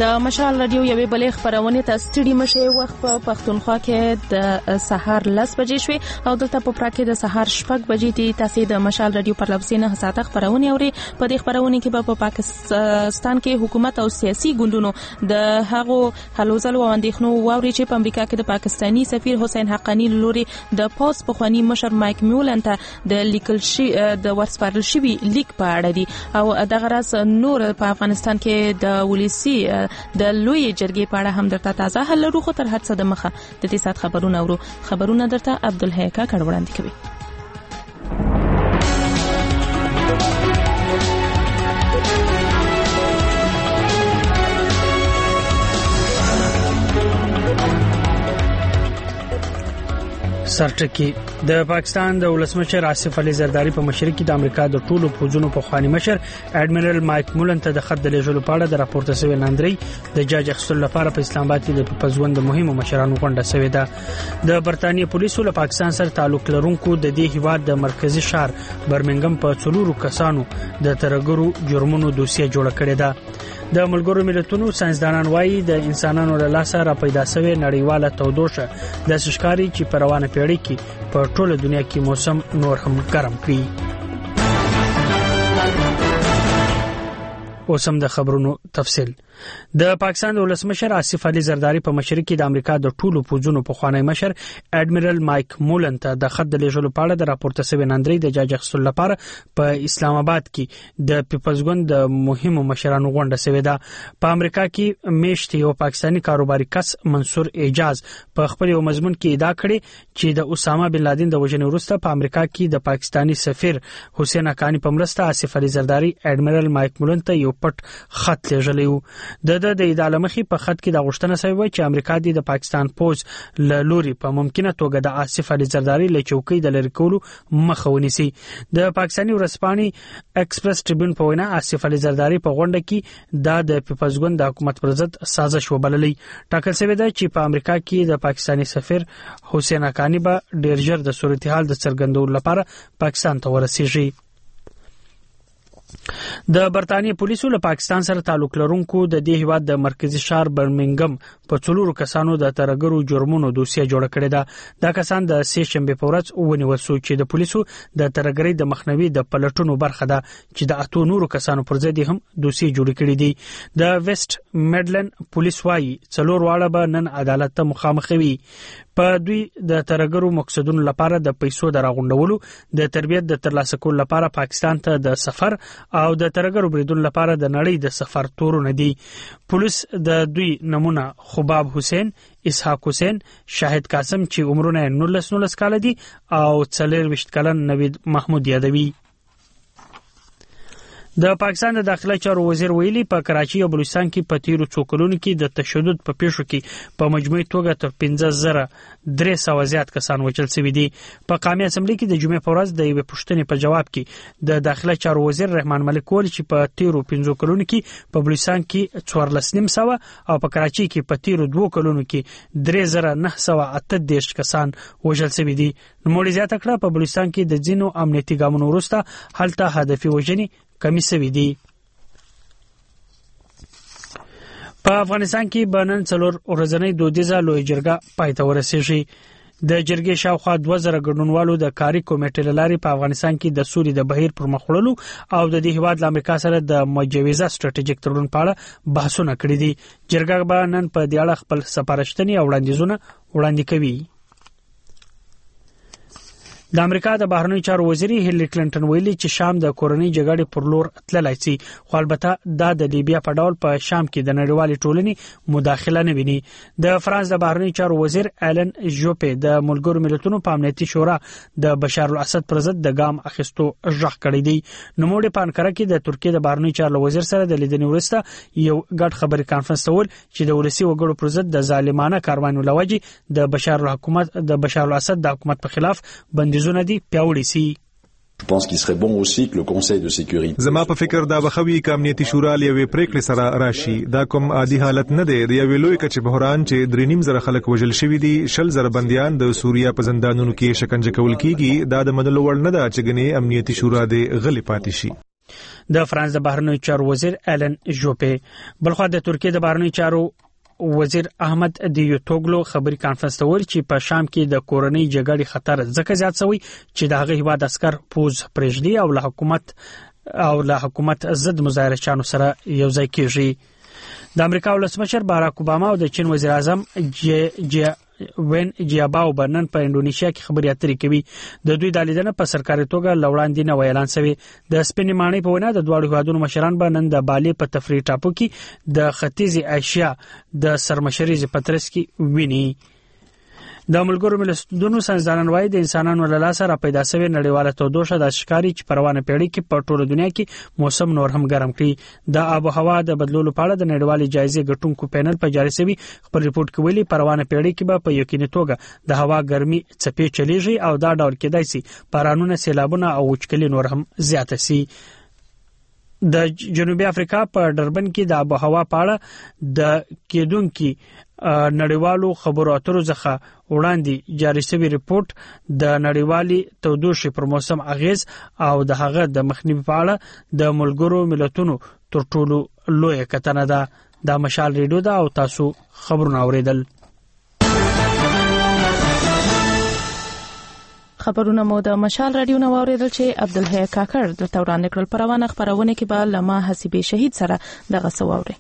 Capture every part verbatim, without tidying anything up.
د مشال رادیو یوې بلې خبرونه ته ستړي مشه وخت په پښتونخوا کې د سهار لس بجې شوې او دلته په پراکې د سهار شپږ بجې دي. تاسو د مشال رادیو پر لپسینه ساته خبرونه اوري. په دې خبرونه کې په پاکستان کې حکومت او سیاسي ګوندونو د هغو هلوځل او اندېښنو واوري چې په امریکا کې د پاکستانی سفیر حسین حقانی لوري د پوس پخوانی مشر مایک میولن ته د لیکل شي د ورسپارل شوی لیک په اړه دي او دغه راز نور په افغانستان کې د ولسی د لوی جرګې په اړه هم درته تازه حل لرو. خو تر هر څه د مخه د دې سات خبرونه اورو. خبرونه درته عبدالحی کا کډ وړاندې کوي. سرټکی د پاکستان د ولسمشر آصف علي زرداری په مشرۍ کې د امریکا د ټولو پوځونو په خواني مشر اډمیرل مایک مولن ته د خط د لېږلو په اړه د راپورته شوی ناندري د جاج اخیستلو لپاره په اسلام آباد کې د پزوند مهمو مشرانو غونډه شوې ده. د برتانیې پولیسو له پاکستان سره تعلق لرونکو د دې هیواد د مرکزی شهر برمنګم په څلورو کسانو د ترګرو جرمونو دوسیه جوړه کړې ده. د ملګرو ملتونو ساينسدانان وایي د انسانانو له لاسه را پیدا شوی نړیواله تودوخه د سشکاري چې په روانه پیړۍ کې په ټوله دنیا کې موسم نور هم ګرم کړي. اوسم د خبرونو تفصیل. د پاکستان د ولسمشر آصف علي زرداری په مشرۍ کې د امریکا د ټولو پوځونو په خوانی مشر اډمیرل مایک مولن ته د خط د لېږلو په اړه د راپورته شوی ناندري د جاج اخیستلو لپاره په اسلام آباد کې د پیپلزګوند د مهمو مشرانو غونډه شوې ده. په امریکا کې میشت یو پاکستانی کاروباري کس منصور اعجاز په خپل یو مضمون کې ادعا کړې چې د اسامه بن لادن د وژنې وروسته په امریکا کې د پاکستانی سفیر حسین حقانی په مرسته آصف علي زرداری اډمیرل مایک مولن ته یو پټ خط لېږلی و. د د د ادعا مخې په خط کې د غوښتنه شوی چې امریکا د پاکستان پوز له لوري په ممکنه توګه د آصف علي زرداری له چوکۍ د لری کولو مخه ونیسي. د پاکستاني ورځپاڼې ایکسپریس ټریبیون په وینا آصف علي زرداری په غونډه کې د پیپلزګوند د حکومت پر ضد سازش وبللی. ټاکل شوی دی چې په امریکا کې د پاکستاني سفیر حسین حقانی به ډیر ژر د صورتحال د څرګندولو لپاره پاکستان ته ورسیږي. د برتانیې پولیسو له پاکستان سره تعلق لرونکو د دې هیواد د مرکزی شهر برمنګم په څلورو کسانو د ترګرو جرمونو دوسیه جوړه کړې ده. دا کسان د سې شنبه په ورځ ونیول شو چې د پولیسو د ترګرۍ د مخنیوي د پلټونو برخه ده چې د اتو نورو کسانو پر ضد هم دوسیه جوړ کړې دي. د ویسټ میډلند پولیس وايي څلور واړه به نن عدالت ته مخامخ وي. په دوی د ترګرو مقصدونو لپاره د پیسو دراغونډولو د تربیت د ترلاسه کولو لپاره پاکستان ته د سفر او د ترګرو بریدونو لپاره د نړۍ د سفر تورونه دي. پولیس د دوی نمونه خباب حسین، اسحاق حسین، شاهد قاسم چې عمرونه نولس نولس کال دي او څلور وشت کلن نوید محمود یادوي. د پاکستان د داخله چارو وزیر ویلي په کراچي او بلوچستان کې په تیرو څو کلونو کې د تشدد په پیښو کې په مجموعي توګه تر پنځه زره درې سوه زیات کسان وژل شوي دي. په قومي اسمبلی کې د جمعې په ورځ د یوې پوښتنې په جواب کې د داخله چارو وزیر رحمان ملک وویل چې په تیرو پنځو کلونو کې په بلوچستان کې څوارلس نیم سوه او په کراچي کې په تیرو دوو کلونو کې درې زره نه سوه اته دېرش کسان وژل شوي دي. نوموړي زیاته کړه په بلوچستان کې د ځینو امنیتي ګامونو وروسته هلته هدفي وژنې کمی شوي دي. په افغانستان کې بنن څلور ورځنۍ دودیزه لوی جرګه پای ته ورسېږي. د جرګې شاوخوا دوه زره ګډونوالو د کاري کمیټې لاري په افغانستان کې د سولې د بهیر پر مخ وړلو او د دې هیواد له امریکا سره د مجوزه ستراتیژیک تړون په اړه بحثونه کړي دي. جرګه به نن په دې اړه خپل سپارښتنې او وړاندیزونه وړاندې کوي. د امریکا د بهرنیو چارو وزیر هیلری کلینټن ویلي چې شام د کورنۍ جګړې پر لور تللی شي، خو البته دا د لیبیا په ډول په شام کې د نړیوالې ټولنې مداخله نه ویني. د فرانس د بهرنیو چارو وزیر ایلن جوپې د ملګرو ملتونو په امنیتي شورا د بشار الاسد پر ضد د ګام اخیستو ژغ کړی دی. نوموړي په انکره کې د ترکیې د بهرنیو چارو وزیر سره د لیدنې وروسته یو ګډ خبري کانفرنس ته ول چې د ولسی وګړو پر ضد د ظالمانه کاروانو لوجې د بشار الحکومت د بشار الاسد د حکومت په خلاف بندیزونه دي پیاوړي سي. Je pense qu'il serait bon aussi que le Conseil de sécurité. زما په فکر دا بخوي ک امنیتي شورا لوي پریکړې سره راشي. دا کوم عادي حالت نه دی. د یو لوی کچ بحران چې درې نیم زره خلک وژل شوی دي، شل زره بنديان د سوریا په زندانونو کې شکنجه کول کیږي. دا د منلو وړ نه ده چې ګنې امنیتي شورا د غلي پاتې شي. د فرانس د بهرنیو چارو وزیر ایلن جوپې. بلخو د ترکیه د بهرنیو چارو وزیر احمد دیوتوګلو خبري کانفرنس ته ویل چې په شام کې د کورنۍ جګړې خطر ځکه زیات شوی چې د هغه هیواد عسكر پوز پرېږدي او له حکومت او له حکومت ضد مظاهره چانو سره یو ځای کیږي. د امریکا ولسمشر باراک اوباما او د چین وزیر اعظم جی جی وین جیاباو برنن په انډونیشیا کې خبري اترې کوي. د دوی د لیدنه په سرکاري توګه لوړاندې نه اعلان شوی. د سپینې ماڼۍ په وینا د دوه هیوادونو مشران به نن د بالي په تفریح ټاپو کې د ختیځي ایشیا د سرمشري پترس کې ویني. د ملګرو ملتونو سازمانان وايي د انسانانو له لاسه را پیدا شوی نړیواله تودوخه د اشکاري چې پروانه پیړۍ کې په ټوله دنیا کې موسم نور هم ګرم کړي. د آب او هوا د بدلولو په اړه د نړیوالې جایزې ګټونکو پینل په جاري شوی خپل ریپورت کې ویلي پروانه پیړۍ کې به په یقیني توګه د هوا ګرمي څپې چلیږي او دا ډول کېدای شي بارانونه، سیلابونه او وچکلي نور هم زیات شي. د جنوبي افریقا په ډربن کې د آب او هوا په اړه د کېدونکو نړیوالو خبرو اترو څخه وړاندې جاري شوی ریپورت د نړیوالي تودوخې پر موسم اغیز او د هغه د مخنیوي په اړه د ملګرو ملتونو تر ټولو لوی کتنه ده. د مشال ریډیو ده او تاسو خبرونه اوریدل. خبرونه مو د مشال رادیو نو اوریدل چې عبدالحی کاکړ د توران نکرل پروانه خبرونه کې به لما حسیبي شهید سره دغه سووري.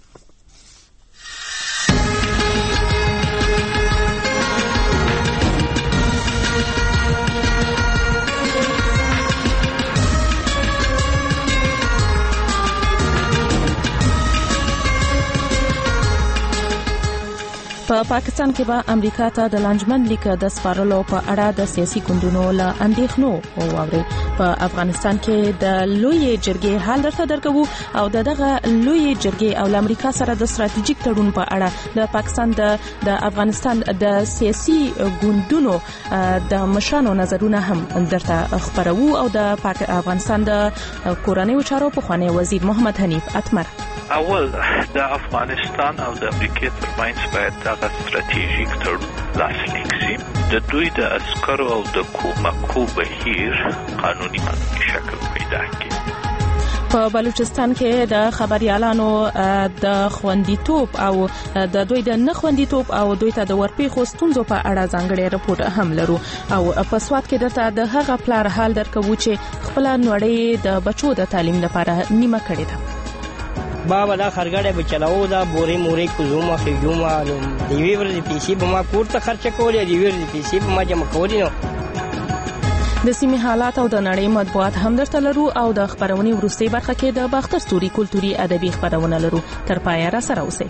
په پاکستان کې به امریکا ته د لانجمن لیک د سپارلو په اړه د سیاسي ګوندونو له اندېښنو واوري. په افغانستان کې د لوی جرګې حال درته درکو او دغه لوی جرګې او امریکا سره د ستراتیژیک تړون په اړه د پاکستان د د افغانستان د سیاسي ګوندونو د مشرانو نظرونه هم درته خبرو او د افغانستان د کورنۍ چارو په خوانی وزیر محمد حنیف اتمر اول د افغانستان او د امریکا ترمنځ باید دغه ستراتیژیک تړون لاسلیک شي. د دوی د عسکرو او د کومکو بهیر قانوني شکل پیدا کړي. په بلوچستان کې د خبريالانو د خوندیتوب او د دوی د نه خوندیتوب او دوی ته د ورپېښو ستونزو په اړه ځانګړي راپور هم لرو او په سواد کې درته د هغه پلار حال درکو چې خپل نوړې د بچو د تعلیم لپاره نیمه کړې ده. بابا دا خرګړې به چلاو دا بوري موري کوزوما خيوما نو دی ویور دي پیسې به ما کور ته خرچ کولې دی ویور دي پیسې به ما جمع کولې نو. د سیمې حالات او د نړۍ مطبوعات هم درته لرو او د خبرونې وروستي برخه کې د باختر ستوري کلتوري ادبي خبرونه لرو. تر پایه را سره اوسئ.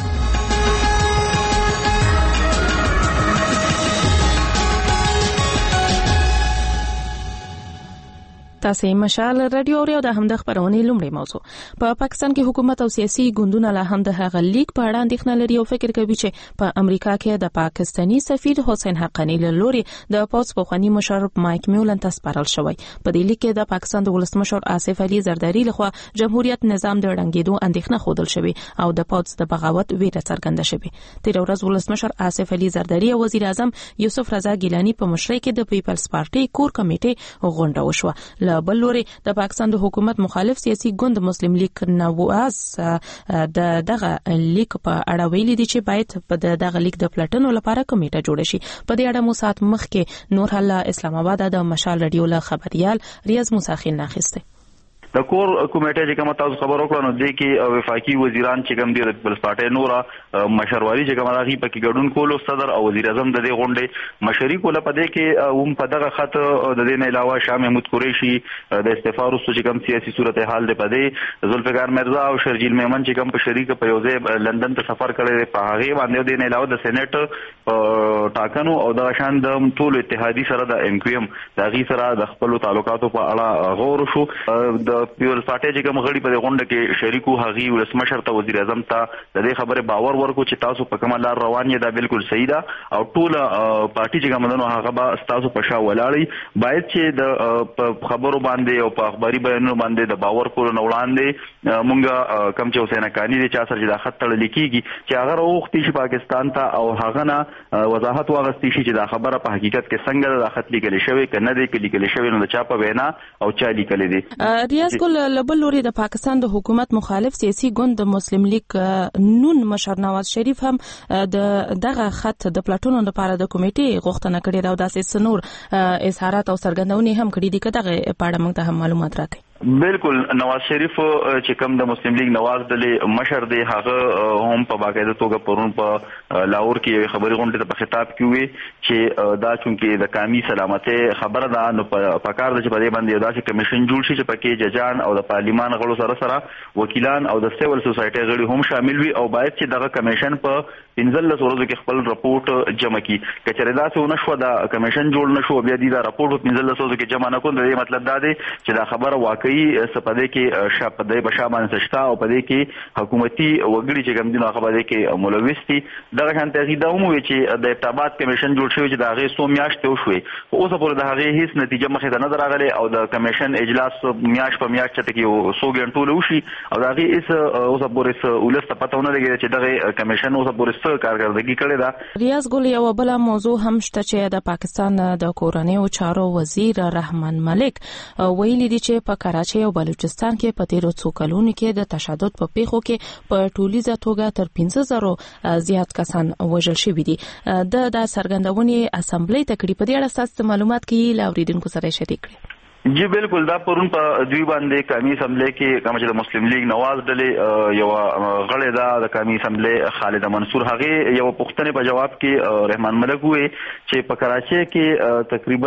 تاسو مشال رادیو او د همد خبرونه لومړی موضوع. په پاکستان کې حکومت او سیاسي ګوندونه له هم د هغه لیک په اړه اندېښنه لري او فکر کوي چې په امریکا کې د پاکستانی سفیر حسین حقانی له لوري د پوز پخوانی مشر مایک میولن ته سپارل شوی. په دې لیک کې د پاکستان د ولسمشر آصف علي زرداری لخوا جمهوریت نظام د ړنګېدو اندېښنه خوده شوی او د پوز د بغاوت ویره څرګنده شوی. تیر ورځ ولسمشر آصف علي زرداری او وزیر اعظم یوسف رضا ګیلانی په مشرۍ کې د پیپلز پارټي کور کمیټې غونډه وشوه. بل لوري د پاکستان د حکومت مخالف سیاسي ګوند مسلم لیگ نواز د دغه لیگ په اړه ویلي دي چې باید په دغه لیگ د پلاتنو لپاره کمیټه جوړه شي. په دې اړه مو سات مخکې نور حلا اسلام آباد د مشال رادیو له خبريال ریاض مساخین ناخسته. د کور کمیټه چې کوم تاسو خبر وکړو نو د کې وفاقي وزیران چې کوم دي د پیپلز پارټي نورا مشرواري چې کوم راغي په کې ګډون کولو صدر او وزیر اعظم د دې غونډې مشري کوله په دې کې هم په دغه خط د دې نه علاوه شاه محمود قریشي د استعفا وروسته چې کوم سیاسي صورتحال دی په دې ذوالفقار مرزا او شرجیل میمن چې کوم په شریک په یوځای لندن ته سفر کړی په هغه باندې د نه علاوه د سېنات ټاکنو او د شان د ټول اتحادي سره د ام کیو ام د غي سره د خپل تعلقاتو په اړه غور شو. د پیپلز پارټي چې کوم غړي په غونډه کې شریکو هغي ولسمشر ته وزیر اعظم ته د دې خبره باور ورکو چې تاسو په کومه لار روان یې دا بالکل صحیح ده او ټول پارټي چې کوم دنو هغه به تاسو په شا ولاړی باید چې د خبرو باندې او په اخباري بیانونو باندې د باور کولو نه وړاندې مونږه کم چې حسین حقانی دي چې اثر چې د خط تړل کیږي چې هغه وروختي چې پاکستان ته او هغه نه وضاحت واغستې شي چې دا خبره په حقیقت کې څنګه د خط لیکل شوی کنه دی کې لیکل شوی نو د چا په وینا او چا لیکل دي. ریاض ګل لبل لوري د پاکستان د حکومت مخالف سیاسي ګوند مسلم لیگ نون مشر نواز شریف هم د دغه خط د پلاټونو لپاره د کمیټې غوښتنه کړې ده او داسې سنور اظهارات او څرګندونې هم کړې دي چې دغه پاړه موږ ته هم معلومات راکړي. بالکل نواز شریف چې کوم د مسلم لیگ نواز ډلې مشر دی هغه هم په باقاعده توګه پرون په لاهور کې خبري غونډه ته په خطاب کې وی چې دا چونکې د قومي سلامتي خبره ده نو په کار د چې په دې باندې داسې کمیشن جوړ شي چې پکې ججان او د پارلیمان غړو سره سره وکیلان او د سیول سوسایټي غړي هم شامل وي او باید چې دغه کمیشن په پنځل ورځو کې خپل رپورټ جمع کړي. کچره دا څه نشو دا کمیشن جوړ نشو بیا دې دا رپورټ په پنځل ورځو کې جمع نه کول د مطلب دا دی چې دا خبره واقعي سپدې کې شپدې بشامن سشتا او پدې کې حکومتي وګړي چې کوم دي نو خبرې کې ملوث دي. دغه شان ته دا مو چې د ابتابات کمیشن جوړ شوی چې دا غي سو میاشتې وشوي اوس په دغه غي هیڅ نتیجه مخې ته نه راغله او د کمیشن اجلاس میاش په میاشت ته کې سو غنټول وشي او دا غي اس اوس په ولست پته نه لګي چې دغه کمیشن اوس په څه کارکردګي کړې ده. ریاض ګل یو بل موضوع هم شته چې د پاکستان د کورنیو چارو وزیر رحمان ملک ویلي دي چې په کراچي او بلوچستان کې په تیرو څو کلونو کې د تشدد په پیښو کې په ټولیزه توګه تر پنځه زره زیات کسان وژل شوي دي. د د سرګندونې اسمبلی تکړی په دې اړه ستاسو معلومات کې لاوریدونکو سره شریک کړئ. جی بالکل دا پرون په دوی باندې قومي اسمبلی کې کوم چې د مسلم لیگ نواز ډلې یو غړی دا د قومي اسمبلی خالد منصور هغه یو پښتنې په جواب کې رحمان ملک وی چې په کراچي کې تقریبا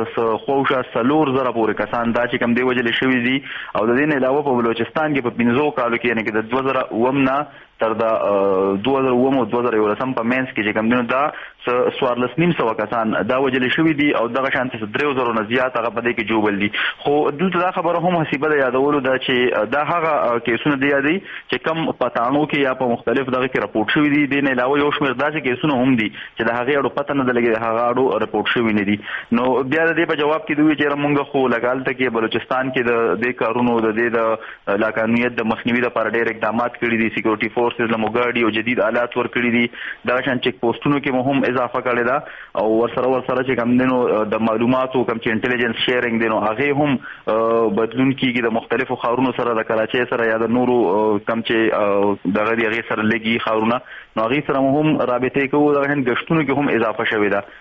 خوښه سلور زره پورې کسان دا چې کوم دی وجل شوی دي او د دې علاوه په بلوچستان کې په پنځو کالو کې یعنی کې د دوه زره اومنا تر دا دوه زره اوم او دوه زره یولسم په مینس کې چې کوم دینو دا سوارلس نیم سو کسان دا وجل شوی دي او دغه شانتي درې زره نه زیات هغه په دې کې جوړل دي. خو دلته دا خبره هم حسابه یادولو دا چې دا هغه کیسونه دی یادي چې کم پټانو کې یا په مختلف دغه کې راپورټ شوی دي د نه علاوه یو شمېر داسې کیسونه هم دي چې دا هغه اړو پته نه لګي هغه اړو راپورټ شوی نه دي. نو بیا د دې په جواب کې دوی چې موږ خو لګال ته کې بلوچستان کې د دې کارونو د دې د لاقانونیت د مخنیوي لپاره ډېر اقدامات کړي دي. سکیورټي فورسز له موګاډي او جدید آلات ور کړی دي دا شان چیک پوسټونو کې مهم اضافه کړی دا او ورسره ورسره چې کوم دینو د معلوماتو کوم چې انټيليجنس شیرینګ دینو هغه هم بدلون کیږي د مختلفو خارونو سره د کراچي سره یا د نورو کم چې دغه دی هغه سره لګي خارونه نو هغه سره هم رابطه کوو د هند غشتونو کې هم اضافه شوی دا.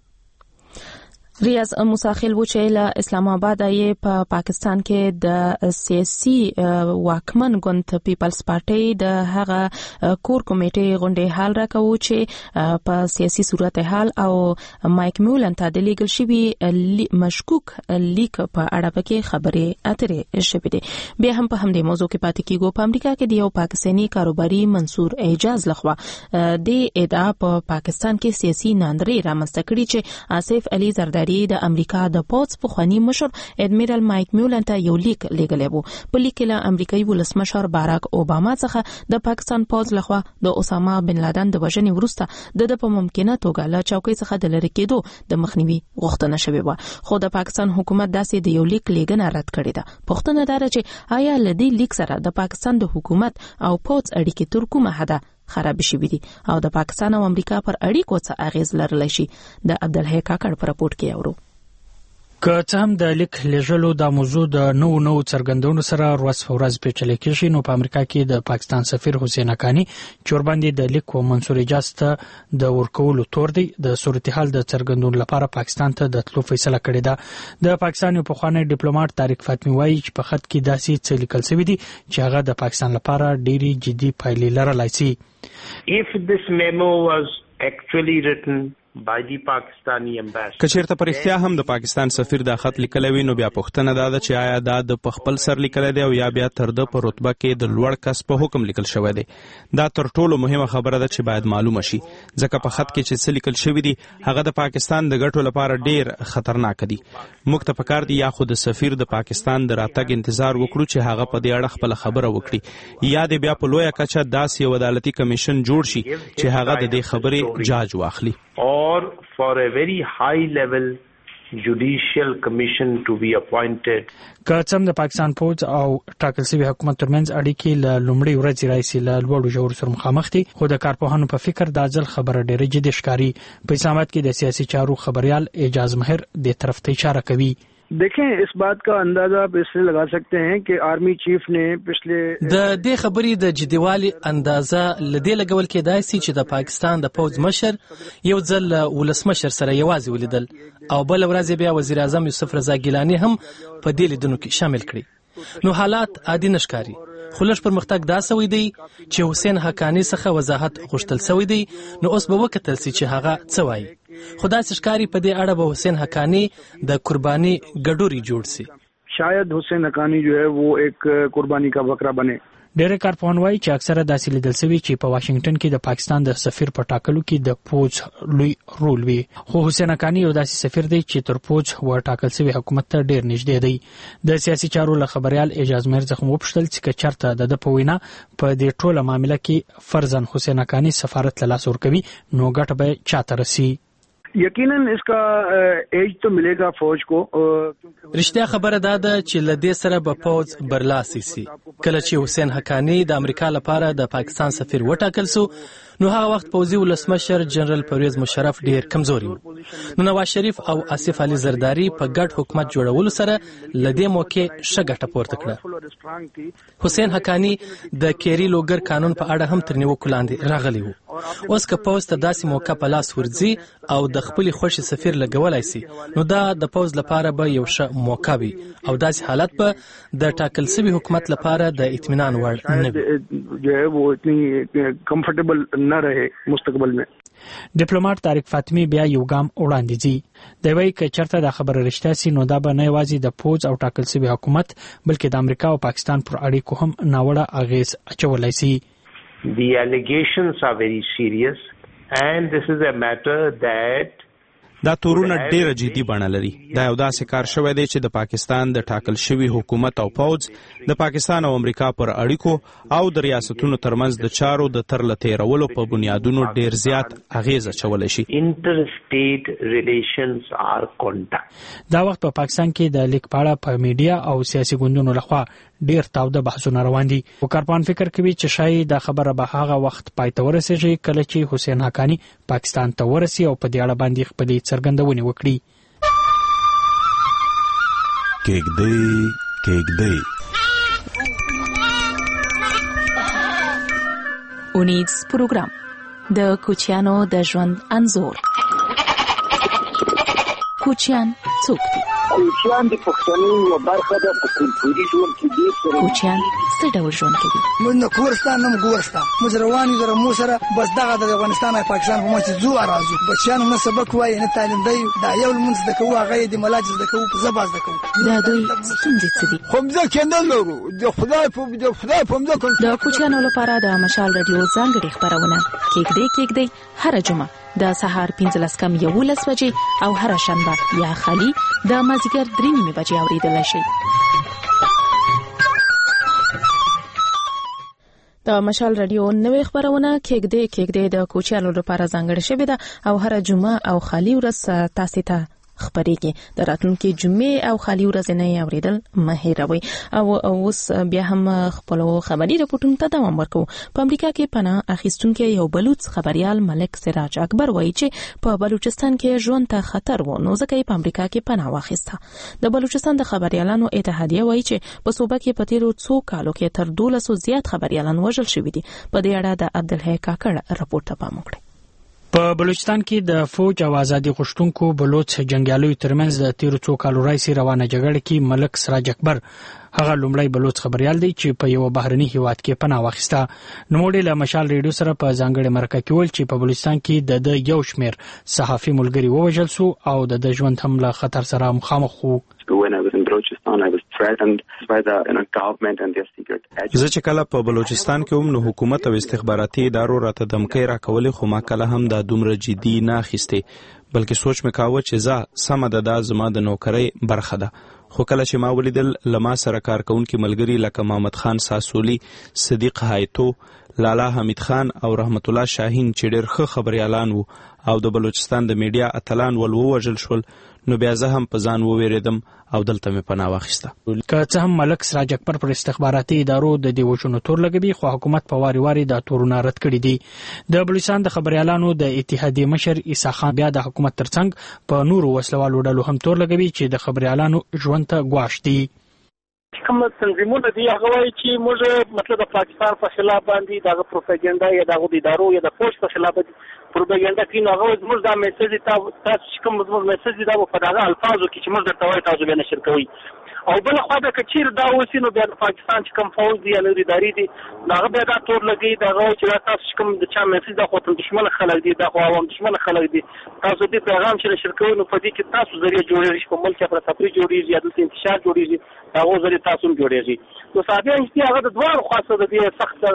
ریاض موساخیل و چې له اسلام آباد یې په پا پاکستان کې د سیاسي واکمن ګوند پیپلز پارټي د هغه کور کمیټې غونډې حال راکوي چې په سیاسي صورتحال او مایک میولن ته د لیګل شوی مشکوک لیک په اړه پکې خبرې اترې شوې دي. بیا هم په همدې موضوع کې پاتې کیږو. په امریکا کې د یو پاکستاني کاروباري منصور اعجاز لخوا د ادعا په پاکستان کې سیاسي ناندري رامنځته کړي چې آصف علي زرداری د امریکا د پوز پخوانی مشر اډمیرال مایک میولن ته یو لیک لیږلی وو. په لیک کې له امریکایي ولسمشر باراک اوباما څخه د پاکستان پوز لخوا د اسامه بن لادن د وژنې وروسته د په ممکنه توګه له چوکۍ څخه د لری کېدو د مخنیوي غوښتنه شوې و. خو د پاکستان حکومت داسې د یو لیک لیږنه رد کړې ده. پوښتنه دا ده چې آیا له دې لیک سره د پاکستان د حکومت او پوز اړیکې تر کومه حده خراب شوي دي او د پاکستان او امریکا پر اړیکو څه اغیز لرلی شي. د عبدالحی کاکړ پر راپورټ کې اورو. که څه هم د لیک لیږلو د موضوع د نو نو څرګندونو سره ورځ په ورځ پیچلې کېږي نو په امریکا کې د پاکستان سفیر حسین حقانی چې ورباندې د لیک او منصور اجاز ته د ورکولو تور دی د صورتحال د څرګندونو لپاره پاکستان ته د تلو فیصله کړې ده. د پاکستان یو پخوانی ډیپلوماټ طارق فاطمی وایي چې په خط کې داسې څه لیکل شوی دي چې هغه د پاکستان لپاره ډېری جدي پایلې لرلای شي. If this memo was actually written by the Pakistani ambassador. کچېرته پر اختیا هم د پاکستان سفیر دا خط لیکلی وي نو بیا پوښتنه دا ده چې آیا دا د خپل سر لیکلی دی او یا بیا تر د په رتبه کې د لوړ کس په حکم لیکل شوی دی. دا تر ټولو مهمه خبره ده چې باید معلومه شي ځکه په خط کې چې څه لیکل شوی دی هغه د پاکستان د ګټو لپاره ډیر خطرناک دي. موږ ته پکار دی یا خو د سفیر د پاکستان د راتګ انتظار وکړو چې هغه په دې اړه خپل خبره وکړي یا د بیا په لویه کچه داسې یو عدالتي کمیشن جوړ شي چې هغه د دې خبرې جاج واخلي. Or for a very high level judicial commission to be appointed. کڅم د پاکستان پوز او ټاکل شوی حکومت ترمنځ اړیکې له لومړي ورځې راځي له لوړو ژورو سره مخامخ دي، خو د کارپوهانو په فکر دا ځل خبره ډېره جدي ښکاري. په اسلام آباد کې د سیاسي چارو خبريال اعجاز مهر د طرف ته اشاره کوي. देखें इस बात का अंदाजा आप इससे लगा सकते हैं कि आर्मी चीफ ने पिछले د دې خبرې د جديوالي اندازه لدې لګول کېدای شي چې د پاکستان د پوز مشر یو ځل ولسمشر سره یوازې ولیدل او بل ورځ بیا وزیر اعظم یوسف رضا ګیلانی هم په دې لیدنو کې شامل کړي. نو حالات عادي نشکاري، خو لږ پرمختګ دا سوی دی چې حسین حقانی څخه وضاحت غوښتل سوی دی. نو اوس به وکتل شي چې هغه څه وایي. خدا سشکاری په دې اړه به حسین حقانی د قربانی ګډوري جوړ سي. شاید حسین حقانی جو ہے وہ ایک قربانی کا بکرا بنے. ډېر کارپوهان وایي چې اکثره داسې لیدل شوي چې په واشنگټن کې د پاکستان د سفیر په ټاکلو کې د پوز لوی رول وي، خو حسین حقانی یو داسې سفیر دی چې تر پوز و ټاکل شوی حکومت ته ډېر نږدې دی. د سیاسي چارو له خبريال اعجاز مهر څخه وپوښتل چې چرته د په وینا په دې ټوله معاملې کې فرضاً حسین حقانی سفارت له لاس ورکوي نو ګټه به چاته رسي. یقیناً اس کا ایج تو ملے گا فوج کو. رښتیا خبره دا ده چې لدې سره به پوز برلاسي سي. کله چې حسین حقانی د امریکا لپاره د پاکستان سفیر وټاکل سو نو هغه وخت پوزي ولسمشر جنرال پرویز مشرف ډیر کمزوري و. نو نواز شریف او آصف علي زرداری په ګډ حکومت جوړولو سره لدې موقع شګټه پورته کړه. حسین حقانی د کېری لوګر قانون په اړه هم تر نیوکو لاندې راغلی و. اوس که پوز ته داسې موقع په لاس ورځي او د خپل خوشي سفیر لګولای سي نو دا د پوز لپاره به یو ښه موقع وي او داسې حالت به د ټاکل شوی حکومت لپاره د اطمینان وړ نه وي جو ہے وہ اتنی کمفرټیبل نه رہے مستقبل میں. ډیپلوماټ طارق فاطمی بیا یو ګام وړاندې ځي. دی وايي چې چرته د خبره رښتیا سي نو دا به نه یوازې د پوز او ټاکل شوی حکومت بلکې د امریکا او پاکستان پر اړیکو هم ناوړه اغیز اچولای سي. The allegations are very serious and this is a matter that دا تورونه ډیره جدي بڼه لري. دا یو داسې کار شوی دی چې د پاکستان د ټاکل شوی حکومت او پوز د پاکستان او امریکا پر اړیکو او د ریاستونو ترمنځ د چارو د ترله تیرولو په بنیادونو ډیر زیات اغیز اچولی شي. interstate relations are conduct. دا وخت په پاکستان کې د لیک پاړه په میډیا او سیاسي ګوندونو لخوا ډیر تاوده بحثونه روان دي. او کارپوهان فکر کوي چې شاید دا خبره به هغه وخت پای ته ورسیږي کله چې حسین حقانی پاکستان ته ورسي او په دې اړه باندې خپل څرګندونې وکړي. کېږدی کېږدی اونیز پروګرام د کوچیانو د ژوند انځور. کوچیان څوک دي؟ کوچیان د پښتنو یوه برخه ده په کلتوري ژوند کې دي. کوچیان څه ډول ژوند کوي؟ موږ نه کورستا نه ګورستا موږ روان یو در مو سره بس دغه د افغانستان او پاکستان په ماته زو راځو. بچیانو نه سبق وایي نه تعلیم دی. دا یو لمونځ د کوو هغه د ملاج د کوو په زباز د کوو. دا دوی ستونزې څه دي؟ خو موږ کې نه لرو د خدای په د خدای په موږ د کوچیانو لپاره د مشال رادیو ځانګړي خبرونه کېږدي کېږدي هر جمعه د سهار پنځلس کم یولس بجې او هر شنبه یا خالي د مازیګر درې نیمې بجې اورېدلای شئ. د مشال رادیو نوې خبرونه کېږدي کېږدي د کوچیانو لپاره ځانګړې شوې ده او هر جمعه او خالي ورځ تاسو ته خبرېږي. د راتلونکي جمعې او خالي ورځې نه اوریدل مه هېروئ. او اوس بیا هم خپل خبري رپورټونو ته دوام ورکوو. په امریکا کې پناه اخیستونکي یو بلوچ خبريال ملک سراج اکبر وایي چې په بلوچستان کې ژوند ته خطر و نو ځکه یې په امریکا کې پناه واخیسته. د بلوچستان د خبريالانو اتحادیه وایي چې په صوبه کې په تیرو څو کالو کې تر دولسو زیات خبريالان وژل شوي دي. په دې اړه د عبدالحی کاکړ رپورټ ته پام وکړئ. په بلوچستان کې د فوج او ازادي غوښتونکو بلوچ جنگیالیو ترمنځ د تیرو څو کالو راځي روانه جګړه کې ملک سراج اکبر هغه لومړی بلوچ خبريال دی چې په یو بهرني هیواد کې پناه واخیسته. نوموړي له مشال ریډیو سره په ځانګړي مرکه کې ویل چې په بلوچستان کې د یو شمېر صحافي ملګري ووژل شو او د ژوند هم له خطر سره مخامخ وو. زه چې کله په بلوچستان کې وم نو حکومت او استخباراتي ادارو راته دمکۍ راکولې خو ما کله هم دا دومره جدي نه اخیستې بلکې سوچ مې کاوه چې زه سمه ده دا زما د نوکرۍ برخه ده. خو کله چې ما ولیدل له ما سره کار کوونکي ملګري لکه محمد خان ساسولي، صدیق هایتو، لالا حمید خان او رحمت الله شاهین چې ډېر ښه خبريالان وو او د بلوچستان د میډیا اتلان ول ووژل شول نو بیا زه هم په ځان وویریدم او دلته مې پناه واخیسته. که څه هم ملک سراج اکبر پر استخباراتي ادارو د دې وژنو تور لګوي، خو حکومت په واري واري دا تورونه رد کړي دي. د بلوچستان د خبريالانو د اتحادیې مشر عیسی خان بیا د حکومت ترڅنګ په نورو وسلوالو ډلو هم تور لګوي چې د خبريالانو ژوند ته ګواښ دي. کوم تنظیمونه دي هغه وایي چې موږ مطلب د پاکستان په خلاف باندې دغه پروپاګاندا یا دغه د ادارو یا د فوج په خلاف پروپاګاندا کوي. هغه زموږ دا میسج تاسو چې کوم زموږ میسج دا په دغه الفاظو کې چې موږ درته وایو تاسو به نشر کوئ. او بل خو دا کچیر دا اوسې نو بیا د پاکستان چې کوم فوج دی یا نور ادارې دي هغه بیا دا تور لګي دغه چې دا تاسو کوم د چا میسج دا خو ته دښمن خلک دي دا خو عوام دښمن خلک دي تاسو دې پیغام چې نشر کوئ نو په دې کې تاسو ذریعہ جوړیږي په ملک پر تفریح جوړیږي یا د انتشار جوړیږي هغه ذریعہ تاسو جوړیږي. نو صاحبان چې هغه د دوه خاصه د دې سخت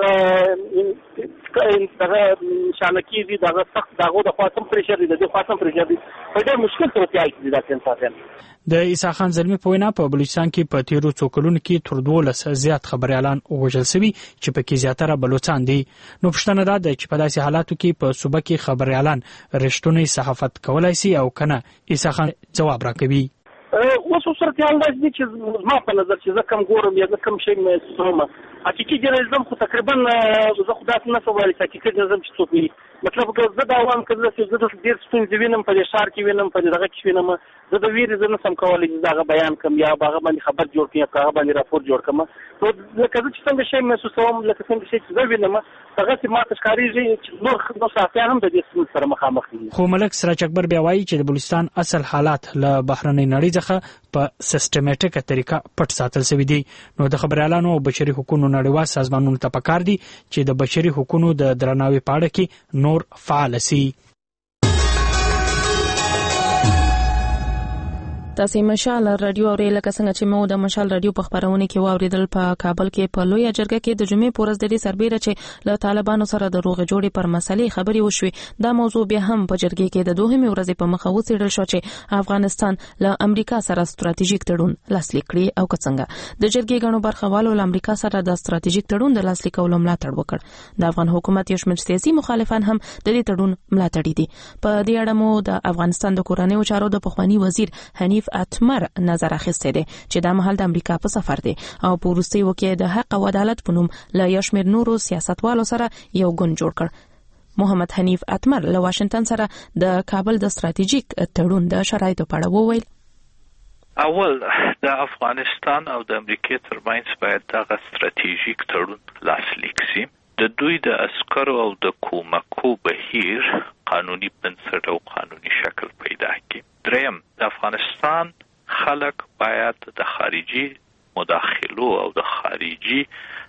دغه شانکی دي دغه سخت دغه د خاصم پرشر دي د خاصم پرشر دي په ډېر مشکل سره تیاری دي دا څنګه. د عیسی خان زلمی په وینا په بلوچستان کې په تیرو څو کلونو کې تر دولس زیات خبريالان وژل شوي چې په کې زیاتره بلوچستان دي. نو پښتنه دا ده چې په داسې حالاتو کې په صوبه کې خبريالان رښتونی صحافت کولای شي او کنه. عیسی خان جواب راکوي. اوس صورتحال داسې چې زما په نظر چې زه کوم ګورم یا زه کوم شی محسوسوم حقیقي جرنالیزم خو تقریبا زه خو داسې نه شم ویلی چې حقیقي جرنالیزم چې څوک وي. مطلب که زه دا وایم که زه زه ډېر ستونزې وینم په دې ښار کې وینم په دغه کې وینم زه د ویرې زه نه شم کولی چې هغه بیان کړم یا هغه باندې خبر جوړ کړم یا هغه باندې راپور جوړ کړم. نو لکه زه چې څنګه شی محسوسوم لکه څنګه شی چې زه وینم هغسې ما ته ښکارېږي چې نور نور صحافیان هم د دې ستونزې سره مخامخ دي. خو ملک سراج اکبر بیا وایي چې د بلوچستان اصل حالات له بهرنۍ نړۍ څخه په سیستماتیکه طریقه پټ ساتل شوي دي. نو د خبريالانو او بشري حقوقو نړیوال سازمانونو ته پکار دي چې د بشري حقوقو د درناوي په اړه کې نور فعال شي. تاسو مشال رادیو اوري لکه څنګه چې مو د مشال رادیو په خبرونه کې واوریدل په کابل کې په لوی جرګه کې د جمعې پورز د دې سربېره چې له طالبانو سره د روغ جوړې پر مسلې خبري وشوي. دا موضوع بیا هم په جرګې کې د دوهمې ورځې په مخه وڅېړل شو چې افغانستان له امریکا سره ستراتیژیک تړون لاسلیک کړي او څنګه د جرګې غنو برخوالو له امریکا سره د ستراتیژیک تړون د لاسلیک کولو ملاتړ وکړ. د افغان حکومت یو شمېر سیاسي مخالفان هم د دې تړون ملاتړي دي. په دې اړه مو د افغانستان د کورنیو چارو د پخوانی وزیر حنیف اتمر نظر اخیسته دي چې د مهال د امریکا په سفر دي او په وروستي وخت کې د حق او عدالت په نوم له یو شمېر نورو سیاستوالو سره یو ګوند جوړ کړ. محمد حنیف اتمر له واشنگټن سره د کابل د ستراتیژیک تړون د شرایطو په اړه وویل. اول د افغانستان او د امریکا ترمنځ باید دغه ستراتیژیک تړون لاسلیک شي. د دوی د عسکرو او د کومکو بهیر قانوني بنسټ او قانوني شکل پیدا کړي. دریم د افغانستان خلک باید د خارجي مداخلو او د خارجي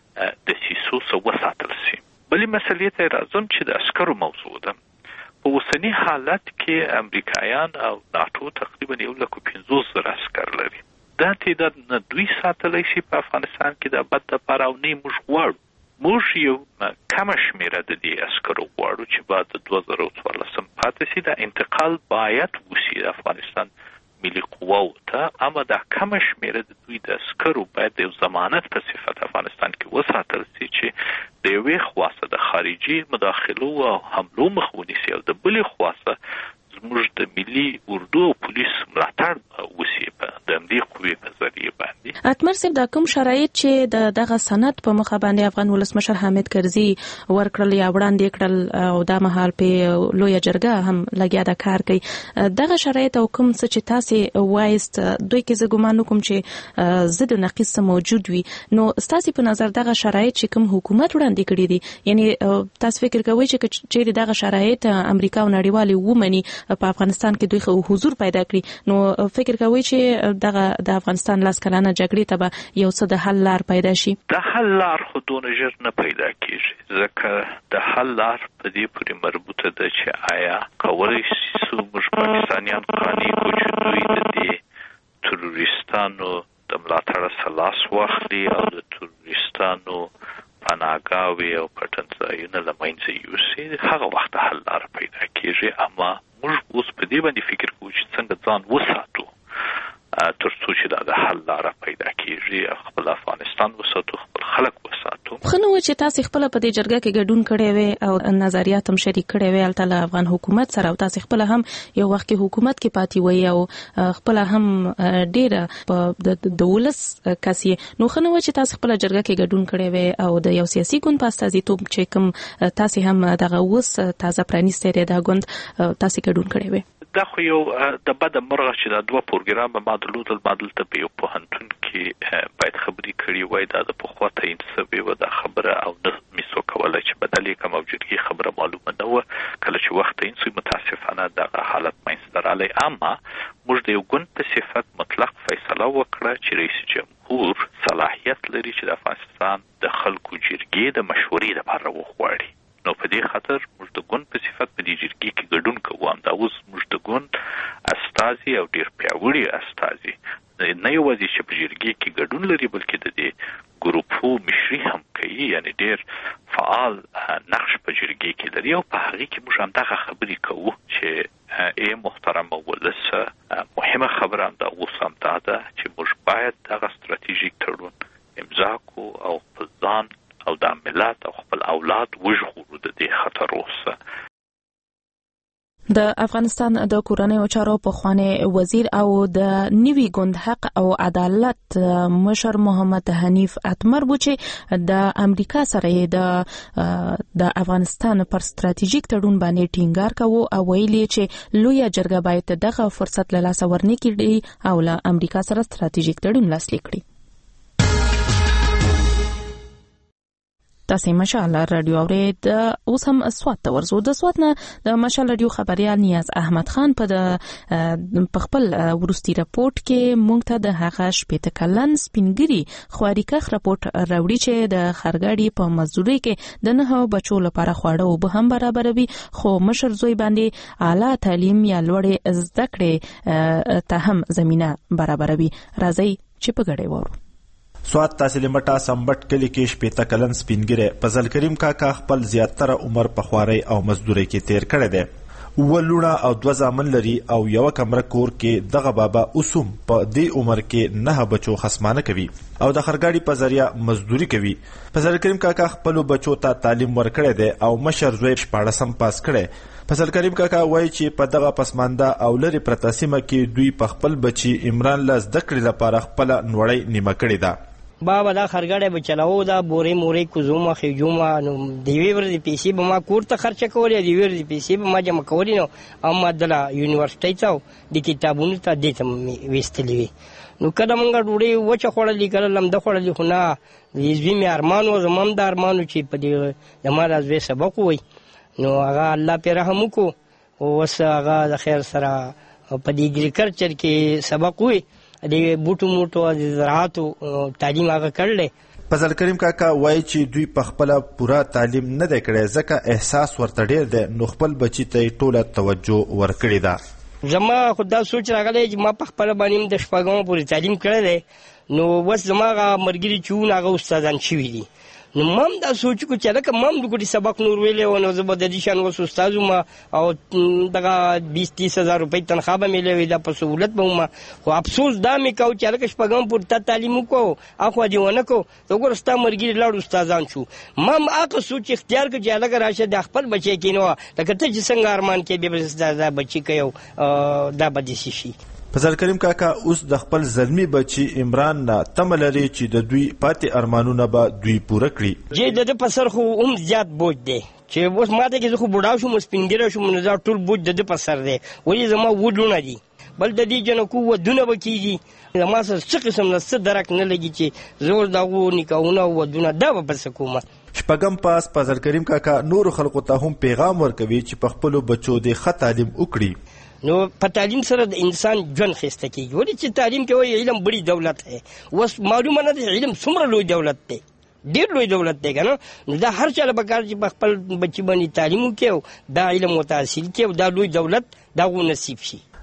د سیسو څخه وساتل شي. بلې مسلې ته راځم چې د عسکرو موضوع ده. په اوسني حالت کې امریکایان او ناتو تقریبا یو لک پنځوس زره عسکر لري. دا تعداد نه دوی ساتلی شي په افغانستان کې د بد لپاره او نه موږ غواړو. موږ یو کم شمیره د دې عسکرو غواړو چې بعد د دوه زره څوارلسم پاتې شي. دا انتقال باید وشي د افغانستان ملي قواو ته، اما دا کم شمیره د دوی د عسکرو باید د ضمانت په صفت افغانستان کې وساتل شي چې د یوې خواصه د خارجي مداخلو او حملو مخ ونیسي او د بلې خواصه زموږ د ملي اردو او پولیس ملاتړ وشي په د امنیتي قوې په ذریعه باندې. اتمر صاحب دا کوم شرایط چې د دغه سند په مخه باندې افغان ولسمشر حامد کرزي ورکړل یا وړاندې کړل او دا مهال په لوی جرګه هم لګیا د کار کوي، دغه شرایط او کوم څه چې تاسو وایست دوی کې زه ګمان کوم چې زد نقیص موجود وي، نو تاسو په نظر دغه شرایط چې کوم حکومت وړاندې کړی دي، یعنی تاسو فکر کوئ چې چې دغه شرایط امریکا او نړیوال ومني په افغانستان کې دوی خو حضور پیدا کړی، نو فکر کوئ چې دغه د افغانستان لاس کلانه جګړې ته به یو څه د حل لار پیدا شي؟ د حل لار خو دونه ژر نه پیدا کیږي، ځکه د حل لار په دې پورې مربوطه ده چې آیا کولی شو موږ پاکستانیان قانع کړو چې دوی د دې تروریستانو د ملاتړ سره لاس واخلي او د تروریستانو پناهګاوې او پټنځایونه له منځه یوسي، هغه وخت حل لار پیدا کیږي. اما موږ اوس په دې باندې فکر کوو چې څنګه ځان وساتو تر څو څو چې دا د حل لاره پیدا کیږي خپل افغانستان وساتو خپل خلک وساتو. خو نو چې تاسو خپل په دې جرګه کې ګډون کړی وي او نظریات هم شریک کړی وي البته افغان حکومت سره او تاسو خپل هم یو وخت کې حکومت کې پاتې وي او خپل هم ډیره په دولس کسي نو خو نو چې تاسو خپل جرګه کې ګډون کړی وي او د یو سیاسي ګوند په استازیتوب چې کوم تاسو هم دغه اوس تازه پرانیسته د ګوند تاسو ګډون کړی وي. دا خو یو د بد مرغه چې د دوه پروګرام په مادلو د مادل ته په یو پوهنتون کې باید خبري کړي وای دا د پخوته انسبه و د خبره او د میسو کولای چې بدلې کوم اوجرګي خبره معلومه نه و کله چې وخت انسو متاسفانه د حالت مینستر علی اما موږ د یو ګوند په صفت مطلق فیصله وکړه چې رئیس جمهور صلاحیت لري چې د افغانستان د خلکو جرګې د مشورې لپاره وغواړي. نو په دې خاطر موږ د ګوند په صفت په دې جرګې کې ګډون کوو. هم دا اوس موږ د ګوند استازي او ډیر پیاوړي استازي نه یوازې چې په جرګې کې ګډون لري بلکې د دې ګروپو مشري هم کوي یعنی ډیر فعال نقش په جرګې کې لري او په هغه کې موږ هم دغه خبرې کوو چې ای محترم ولس مهمه خبره هم دا اوس هم دا ده چې موږ باید دغه ستراتیژیک تړون امضا کو او خپل ځان او د ملت او خپل اولاد وژغورو د دې خطر اوسه. د افغانستان د کورنیو چارو پخوانی وزیر او د نوي ګوند حق او عدالت مشر محمد حنیف اتمر بو چې د امریکا سره د د افغانستان پر ستراتیژیک تړون باندې ټینګار کوي او ویلي چې لوی جرګه باید دغه فرصت له لاسه ورنکړي او له امریکا سره ستراتیژیک تړون لاسلیک کړي. تاسو مشال رادیو اورید اوس هم سوات ته ورزو د سوات نه د مشال رادیو خبريال نیاز احمد خان په د خپل ورستي راپورټ کې مونږ ته د هغه شپته کلن سپینګری خواریکخ راپورټ راوړي چې د خرګاډي په مزدوري کې د نه بچو لپاره خواړه او به هم برابروي خو مشر زوی باندې اعلی تعلیم یا لوړې زده کړې ته هم زمينه برابروي. راځي چې په ګډه وورو. سوات تحصیل مټا سمبټ کلی کې شپېته کلن سپینګره فضل کریم کاکا خپل زیاتره عمر په خواري او مزدوري کې تیر کړی دی. ولونه او دوه زامن لري او یو کمره کور کې دغه بابا اوسم په دې عمر کې نه بچو خصمانه کوي او د خرګاډي په ذریعہ مزدوري کوي. فضل کریم کاکا خپل بچو ته تعلیم ورکړی دی او مشر زوی شپاړسم پاس کړي. فضل کریم کاکا وایي چې په دغه پسمانده او لري پرته سیمه کې دوی په خپل بچي عمران لاس د کړې لپاره خپل نوړی نیمه کړی ده. بابا دا خرګاډي به چلاو دا بوري موري کوزوما خيجوما نو دی ویور دی پیسې به ما کور ته خرچه کولې دی ویور دی پیسې به ما جمع کولې نو اما دلا یونیورسيټي ته د کتابونو ته د تم وستلې وي نو کله مونږ ډوړې وچه خوړلې کله لم د خوړلې خو نه یزوی می ارمانو زمم د ارمانو چې په دې د ما راځي سبق وای نو هغه الله په رحم کو او وس هغه د خیر سره په دې اګریکلچر کې سبق وای د بوټو موټو د زراعتو تعلیم هغه کړل. فضل کریم کاکا وایي چې دوی په خپل پوره تعلیم نه دی کړی ځکه احساس ورته ډیر دی نو خپل بچی ته ټوله توجه ورکړی ده. زما خدا سوچ راغلی چې ما په خپل باندې د شپږم پورې تعلیم کړی دی نو بس زما مرګري چون هغه استادان شوي دي نو مم دا سوچ کو چې لکه مم د ګډي سبق نور ویلې و نو زه د دې شان وس استاد ما او دغه بیس تیس هزار روپۍ تنخواه به ملوي دا په سہولت به ما خو افسوس دا مې کو چې لکه شپږم پورې ته تعلیم وکړو اخو دی ونه کو ته ګورستا مرګي لاړ استادان شو مم هغه سوچ اختیار کړ چې لکه راشه د خپل بچی کینو لکه ته چې څنګه ارمان کې به دا بچی کيو دا بدې شي. فضل کریم کاکا اوس د خپل زلمی بچی عمران نه تملري چې د دوی پاتې ارمانونه به دوی پوره کړي. چې د پسر خو هم زیات بوج دی چې اوس ماته کې خو بډاو شو مسپینګره شو منځ ټول بوج د پسر دی وایي زما وډونه دي بل د دې جنو کو ودونه وکیږي زما سره څه قسم نه درک نه لګي چې زور داغو نکاونه ودونه دا به بس کومه. شپږم پاس فضل کریم کاکا نور خلکو ته هم پیغام ورکوي چې په خپل بچو د ښه تعلیم وکړي. نو په تعلیم سره د انسان ژوند خسته کیږي ولې چې تعلیم کې وایي علم بڑی دولت ہے وس معلومه نه دی علم څومره لوی دولت دی ډیر لوی دولت دی کنه نو دا هر چا به کار چې خپل بچی باندې تعلیم وکړي دا علم متحصل کړي دا لوی دولت دا غو نصیب شي.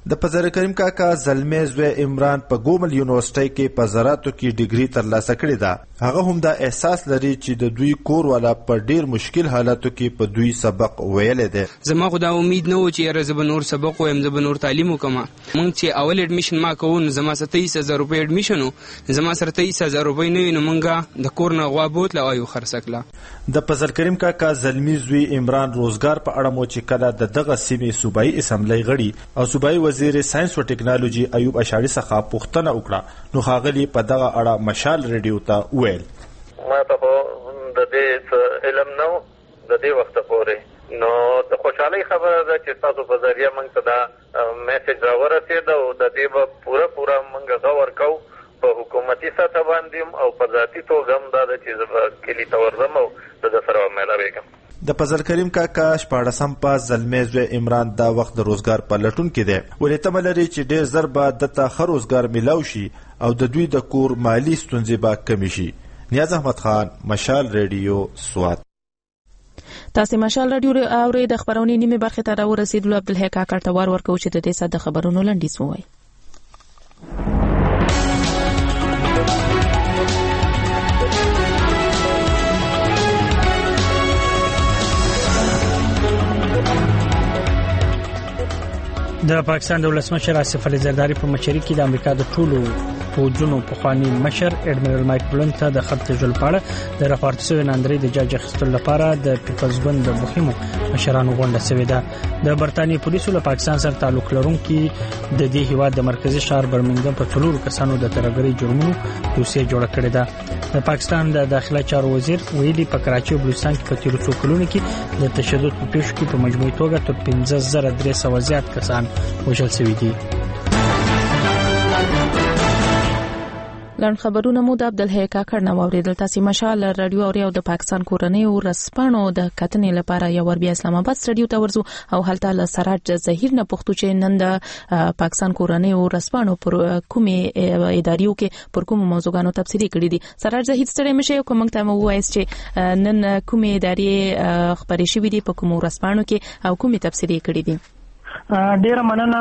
د فضل کریم کاکا زلمی زوی عمران په ګومل یونیورسيټي کې په زراعتو کې ډیګري ترلاسه کړې ده. هغه هم دا احساس لري چې د دوی کور والا په ډیر مشکل حالاتو کې په دوی سبق ویلې ده. زما خو دا امید نه و چې یاره زه به نور سبق وایم، زه به نور تعلیم وکړم. موږ چې اول اډمیشن ما کوو نو زما سره تیس هزار روپۍ اډمیشن و، زما سره تیس هزار روپۍ نه وي نو موږ د کور نه غوا بوتله او یو خرڅه کړله. د فضل کریم کاکا زلمی زوی عمران روزګار په اړه مو چې کله د دغه سیمې صوبایي اسمبلی غړي او صوبایي وزیر ساينس او ټیکنالوژي ایوب اشعري څخه پوښتنه وکړه نو ښاغلي په دغه اړه مشال ریډیو ته وویل ما ته د دې علم نه د دې وخت پورې نو د خوشحالۍ خبره ده چې تاسو په ذریعہ موږ ته دا میسج راورسېد او د دې به پوره پوره موږ غور کوو په حکومتي سطح باندې او په ذاتي توګه هم دا ده چې زه به کلي ته ورځم او د ده سره میلاوېږم. د فضل کریم کاکا شپاړسم پاس زلمی زوی عمران دا وخت د روزګار په لټون کې دی، ولې تمه لري چې ډیر زر به دته ښه روزګار میلاو شي او د دوی د کور مالی ستونزې به کمې شي. نیاز احمد خان، مشال ریډیو، سوات. تاسو مشال رادیو اورئ. د خبرونې نیمه برخه ته راورسېدلو. عبدالحق کاکړ ته وار ورکوي چې د دې ساده خبرونو لنډیز ووایي. د پاکستان د ولسمشر آصف علي زرداری په مشرۍ کې د امریکا د ټولو پوځونو پخوانی مشر اډمیرل مایک مولن ته د خط جوړ پاړه د راپورټ شوی ناندري د جاج اخیستلو لپاره د پیپلز ګوند د مهمو مشرانو غونډه شوې ده. د برتانیې پولیسو له پاکستان سره تعلق لرونکي د دې هیواد د مرکزی ښار برمنګم په څلورو کسانو د ترهګرۍ جرمونو دوسیه جوړه کړې ده. د پاکستان د داخله چارو وزیر ویلي په کراچي او بلوچستان کې په تیرو څو کلونو کې د تشدد په پیښو کې په مجموعي توګه تر پنځه زره درې سوه زیات کسان وژل شوي دي. لاند خبرونه مو د عبدالحق کاکړ نو اوریدل. تاسو مشال رادیو اوري او د پاکستان کورنۍ او رسپانو د کتنې لپاره یو ور بیا اسلام آباد رادیو ته ورزو او هلته له سراج ظهیر نه پښتو چې نن د پاکستان کورنۍ او رسپانو پر کومې اداریو کې پر کوم موضوعاتو تفصیلی کړی دي. سراج ظهیر ستړي مشه کوم ته مو وایي چې نن کومې ادارې خبرې شوې دي په کوم رسپانو کې او کومې تفصیلی کړی دي. ډیره مننه.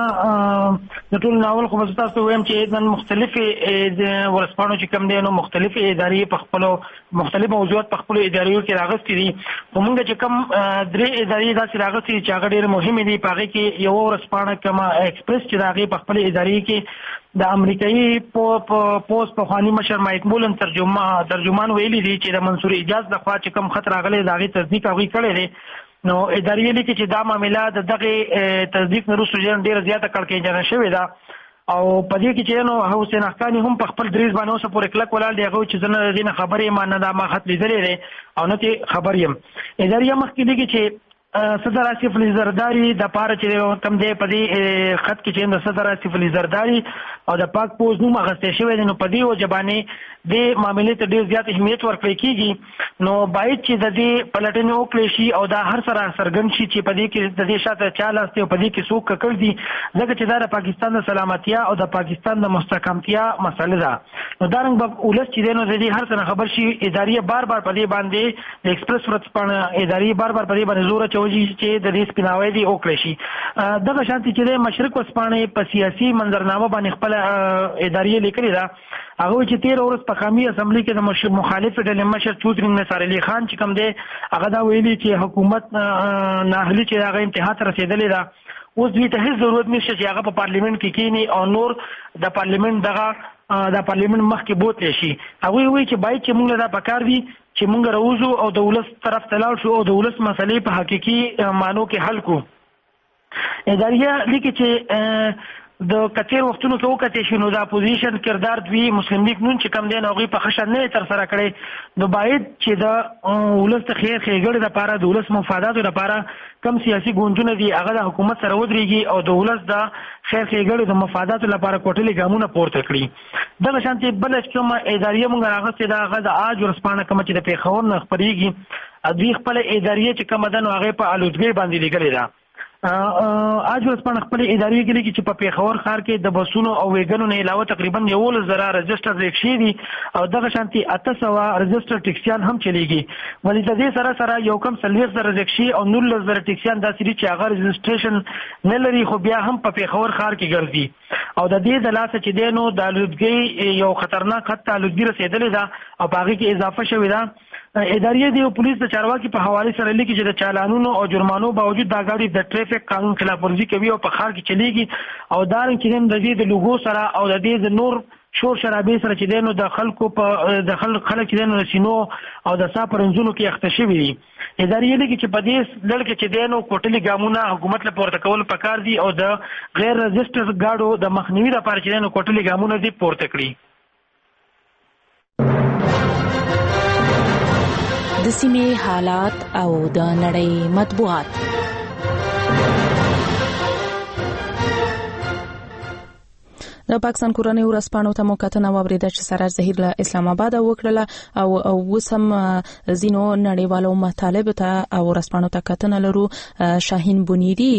د ټول ناول خو تاسو وایم چې نن مختلفي ورسپانو چې کوم دي نو مختلفي ادارې په خپل مختلف موضوعات په خپل ادارې کې راغستې دي. موږ چې کوم درې ادارې داسې راغستې چې هغه ډیره مهمه دي. په هغه کې یو ورسپانه کما ایکسپریس چې راغی په خپل ادارې کې د امریکایي پوسټ پخوانی مشر مایک مولن ترجمه ترجمان ویلي دي چې د منصور اجاز د خوا چې کوم خطر راغلی داغي تصدیق هغه کړی دی. نو ادارې لیکي چې دا معاملې د دغه تصدیق وروسته ډېر زیاته کړکېچنه شوې ده او په دې کې چې نو حسین حقانی هم په خپل دریز باندې اوسه پورې کلک ولاړ دی. هغه چې زنه دینه خبرې ما نه دا ما خط لیدلې ده او نه ته خبر یم. ادارې مخکې لیکي چې صدر آصف علي زرداری د پاره چې کم دی په دې خط کې چې د صدر آصف علي زرداری او د پاک پوز نوم غستې شوی دی. نو په دې وجبانه د معاملې ته ډیر زیات اهمیت ورکړل کیږي. نو باید چې د دې پلټنې وکړي شي او دا هر سره سرګن شي چې په دې کې د دې شاته چاله است او په دې کې څوک کړ دي ځکه چې دا د پاکستان د سلامتیا او د پاکستان د مستحکمتیا مسله ده. نو دا رنګ به ولس چې د دې هر څه خبر شي. ادارې بار بار په دې باندې د ایکسپریس ورځپاڼه ادارې بار بار په دې باندې زور چوي چې د دې سپیناوي دی وکړي شي. دغه شانتي چې د مشرق وسپانه په سیاسي منظرنامه باندې خپل ادارې لیکلي ده. هغه چې تیر ورځ په قومي اسمبلی کې د مخالف ډلې مشر چودري نصر علي خان چې کوم دی هغه دا ویلي چې حکومت ناهلي چې هغه انتها ته رسیدلې ده. اوس دوی ته هیڅ ضرورت نشته چې هغه په پارلیمنت کې کینی او نور د پارلیمنت دغه د پارلیمنت مخ کې بوتلی شي. هغه وایي چې باید چې موږ دا پکار دي چې موږ راوځو او د ولس طرف ته لاړ شو او د ولس مسلې په حقيقي معنو کې حل کو. ادارې لیکي چې د کثیر وختونو کې وکړي چې نو د اپوزیشن کردار دوی مسلم لیگ نون چې کم دی نو غي په خشن نه تر سره کړي. نو باید چې د ولس ته خیر خېګړې لپاره د ولس مفاداتو لپاره کم سیاسي ګوندونه دي هغه د حکومت سره ودرېږي او د ولس د خیر خېګړې د مفاداتو لپاره کوټلي ګامونه پورته کړي. دغه شانتي بل کوم ادارې موږ راغستې دا هغه د آج ورسپانه کوم چې د پیښور نه خبريږي. دوی خپل ادارې چې کوم ده نو هغه په الوتګي باندې لګلې ده. اج ورځپاڼه خپل اداري کې لیکي چې په پیښور ښار کې د بسونو او ویګنو نه علاوه تقریبا یولس زره رجسټر ریکشې دي او دغه شانتي اته سوه رجسټر ټیکسیان هم چلیږي. ولې د دې سره سره یو کم څلوېښت زره رکشې او نولس زره ټیکسیان داسې دي چې هغه رجسټریشن نه لري خو بیا هم په پیښور ښار کې ګرځي او د دې د لاسه چې دی نو د الودګۍ یو خطرناک حد ته الودګي رسېدلې ده او په هغې کې اضافه شوې ده. ادارې دی او پولیس د چارواکي په حواله سره لیکي چې د چالانونو او جرمانو باوجود دا غاډي د ټریفیک قانون خلاف ورزي کوي او په ښار کې چلیږي او دا رنګ چې د دې د لوګو سره او د دې د نور شور شرابې سره چې دینو د خلکو په د خلک خلک چې دینو سينو او د ساپرنځونو کې اخته شوی دي. ادارې لیکي چې په دې لړ کې چې دینو کوټلي ګامونه حکومت له پورته کول پکار دي او د غیر رجسټر گاډو د مخنیوي لپاره چې دینو کوټلي ګامونه دي پورته کړي. د سیمې حالات او د نړۍ مطبوعات. د پاکستان کورنۍ ورځپاڼو ته مو کتنه واوریده چې سراج ظهیر له اسلام آباد وکړه او اوس هم ځینو نړیوالو مطالب ته او ورځپاڼو ته کتنه لرو. شاهین بنيري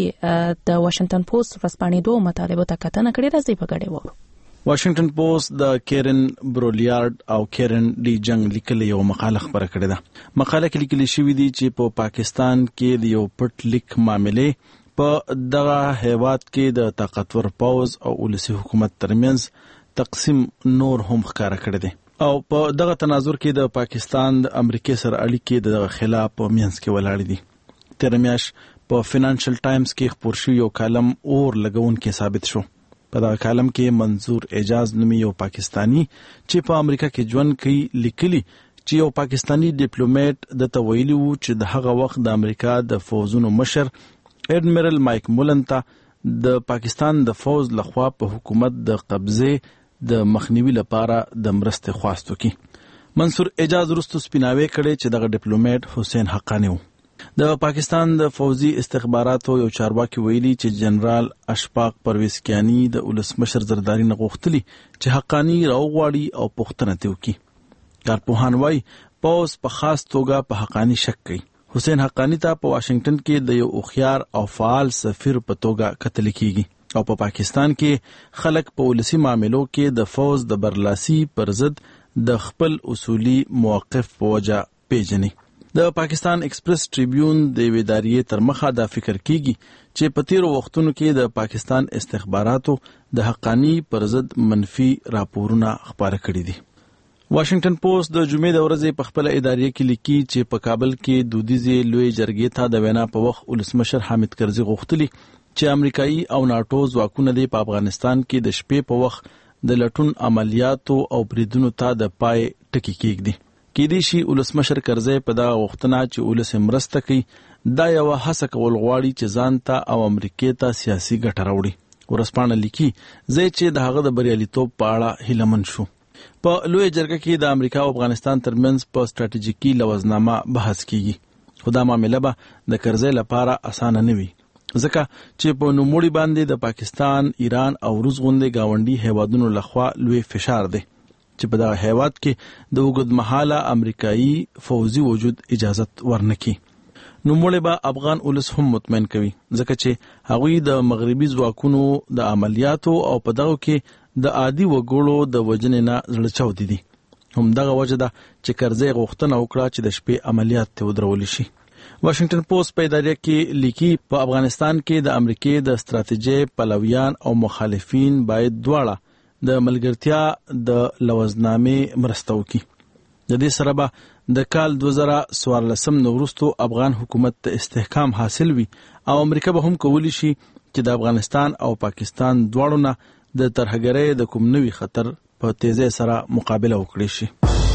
د واشنگټن پوسټ ورځپاڼې دوه مطالب ته کتنه کړې ده. زی په ګډه وو. واشنگټن پوسټ د کیرن برولیارد او کیرن ډي جنگ لیکلي یو مقاله خبره کړې ده. مقاله کې لیکل شوی دی چې په پا پاکستان کې د یو پټ لیک معاملې په دغه هیواد کې د طاقتور پوز او ولسی حکومت ترمنځ تقسیم نور هم ښکارا کړی دی او په دغه تناظر کې د پاکستان د امریکای سره اړیکې د خلاف مینس کې ولاړ دي. تیر میاشت په فینانشل ټایمز کې خبر شو یو کالم اور لګون کې ثابت شو. په دغه کالم کې منظور اعجاز نومي یو پاکستانی چې په امریکا کې ژوند کوي لیکلي چې یو پاکستانی ډیپلوماټ د تویلی وو چې د هغه وخت د امریکا د فوزونو مشر اډمیرل مایک مولن ته د پاکستان د فوز لخوا په حکومت د قبضه د مخنیوي لپاره د مرستې خواستو کې منصور اعجاز رستو سپیناوي کړي چې دغه ډیپلوماټ حسین حقانی وو. د پاکستان د فوزي استخباراتو یو چارواکي ویلي چې جنرال اشفاق پرویز کیانی د ولسمشر زرداری نه غوښتلی چې حقانی راوغواړي او پوښتنه وکړي. کارپوهان وايي پوز په خاص توګه په حقانی شک کوي. حسین حقانی ته په واشنگټن کې د یو اوخيار او فعال سفیر په توګه کتل کیږي او په پاکستان کې خلک په ولسی معاملو کې د فوز د برلاسي پر ضد د خپل اصولي موقف په وجه پیژني. د پاکستان ایکسپریس ټریبیون د ویداریې تر مخه دا فکر کیږي چې په تیرو وختونو کې د پاکستان استخباراتو د حقانی پر ضد منفي راپورونه خبره کړي دي. واشنگټن پوسټ د جمعې د ورځې په خپل ادارې کې لیکي چې په کابل کې دودیزي لوی جرګې ته د وینا په وخت ولسمشر حامد کرزي غوښتلی چې امریکایي او ناتو ځواکونه د افغانستان کې د شپې په وخت د لټون عملیاتو او بریدونو ته د پای ټکی کېږدي. کې دي شي ولسمشر کرزي په دا وختونه چې ولس مرسته کوي دا یو هڅه کول غواړي چې ځان ته او امریکای ته سیاسي ګټه راوړي. ورسپانه لیکي زه چې د هغه د بریالیتوب په اړه هیلمن شو. په لوی جرګه کې د امریکا او افغانستان ترمنځ په ستراتیژیکي لوزنامه بحث کیږي. خو دا معاملې به د کرزي لپاره اسانه نه وي ځکه چې په نوموړي باندې د پاکستان، ایران او روس غوندې گاونډي هیوادونو لخوا لوی فشار دی چې په دغه هیواد کې د اوږدمهاله امریکایي فوزي وجود اجازت ورنکي. نوموړي به افغان ولس هم مطمئن کوي ځکه چې هغوی د مغربي ځواکونو د عملیاتو او په دغه کې د عادي وګړو د وژنې نه زړه چاودي دي. همدغه وجه ده چې کرزي غوښتنه وکړه چې د شپې عملیات ته ودرول شي. واشنگټن پوسټ په ادارې کې لیکي په افغانستان کې د امریکای د ستراتیژي پلویان او مخالفین باید دواړه د ملګرتیا د لوزنامې مرسته وکړي. د دې سره به د کال دوه زره څوارلسم نه وروسته افغان حکومت ته استحکام حاصل وي او امریکا به هم کولی شي چې د افغانستان او پاکستان دواړو نه د ترهګرۍ د کوم نوي خطر په تیزی سره مقابله وکړي شي.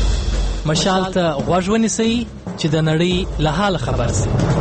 مشال ته غوږ ونیسئ چې د نړۍ له حال خبر شئ.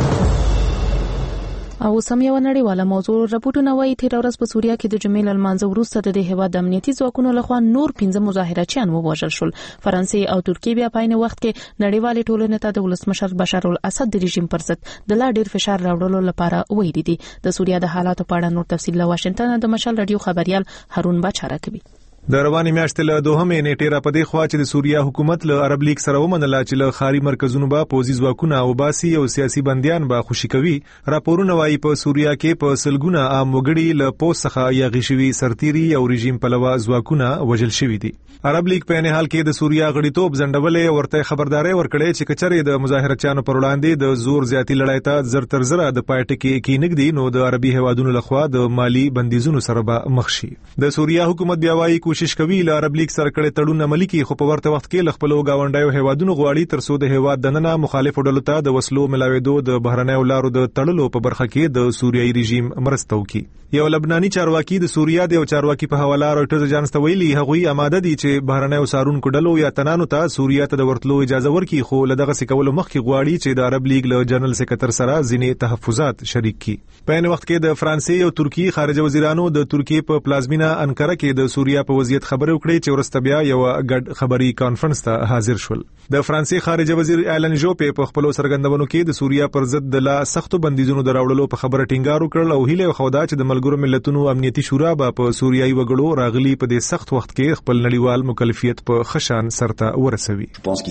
او سم یو نړیواله موضوع راپورټونه وايي تیر ورځ په سوریه کې د جمعې لمانځه وروسته د دې هیواد امنیتي ځواکونو لخوا نور پنځه مظاهرچیان ووژل شول. فرانسې او ترکیه بیا په عین وخت کې نړیوالې ټولنې ته د ولسمشر بشار الاسد د رژیم پر ضد د لا ډیر فشار راوړلو لپاره ویلي دي. د سوریه د حالاتو په اړه نور تفصیل له واشنگټن د مشال رادیو خبريال هارون بچا راکوي. د رواني میاشتې له دوهمې نیټې را پدې خوا چې د سوریا حکومت له عرب لیگ سره ومنله چې له خاري مرکزونو به پوځي ځواکونه او باسي او سیاسي بنديان به خوشي کوي. راپورونه وايي په سوریا کې په سلګونه عام وګړي له پوس څخه یاغي شوي سرتيري او رژیم پلوه ځواکونه وژل شوي دي. عرب لیگ په نه حال کې د سوریا غړیتوب ځنډولې ورته خبرداري ورکړې چې کچره د مظاهرچیانو پر وړاندې د زور زیاتی لړۍ ته زر تر زره د پایټ کې کېنګدي نو د عربي هوادونو لخوا د مالی بندیزونو سره به مخ شي. د سوریا حکومت بیا وايي کوشش کوي له عرب لیگ سره کړي تړون عملي کړي، خو په ورته وخت کې ل خپل گاونډیو هیوادونو غواړي تر څو د هیواد دننه مخالف ډلو ته د وسلو ملاويدو د بهرنیو لارو د تړلو په برخه کې د سوریایي رژیم مرسته وکړي. یو لبناني چارواکي د سوریا د یو چارواکي په حواله رويټرز اجانس ته ویلي هغوی آماده دي چې بهرنیو سارونکو ډلو یا تنانو ته سوریا ته د ورتلو اجازه ورکړي، خو له دغه سکولو مخکې غواړي چې د عرب لیگ له جنرال سکرټر سره ځینې تحفظات شریک کړي. په ان وخت کې د فرانسې او ترکیې خارجه وزیرانو د ترکیې په پلازمینا انکره کې د سوریا په وضعیت خبرې وکړې چې ورسته بیا یو ګډ خبري کانفرنس ته حاضر شول. د فرانسې خارجه وزیر ایلن جوپې په خپل سرګندونو کې د سوریا پر ضد د لا سختو بندیزونو دراوړلو په خبره ټینګار وکړ او هیله خوده چې د ملګرو ملتونو امنیتي شورا به په سوریایي وګړو راغلي په دې سخت وخت کې خپل نړیوال مکلفیت په خشان سرته ورسوي.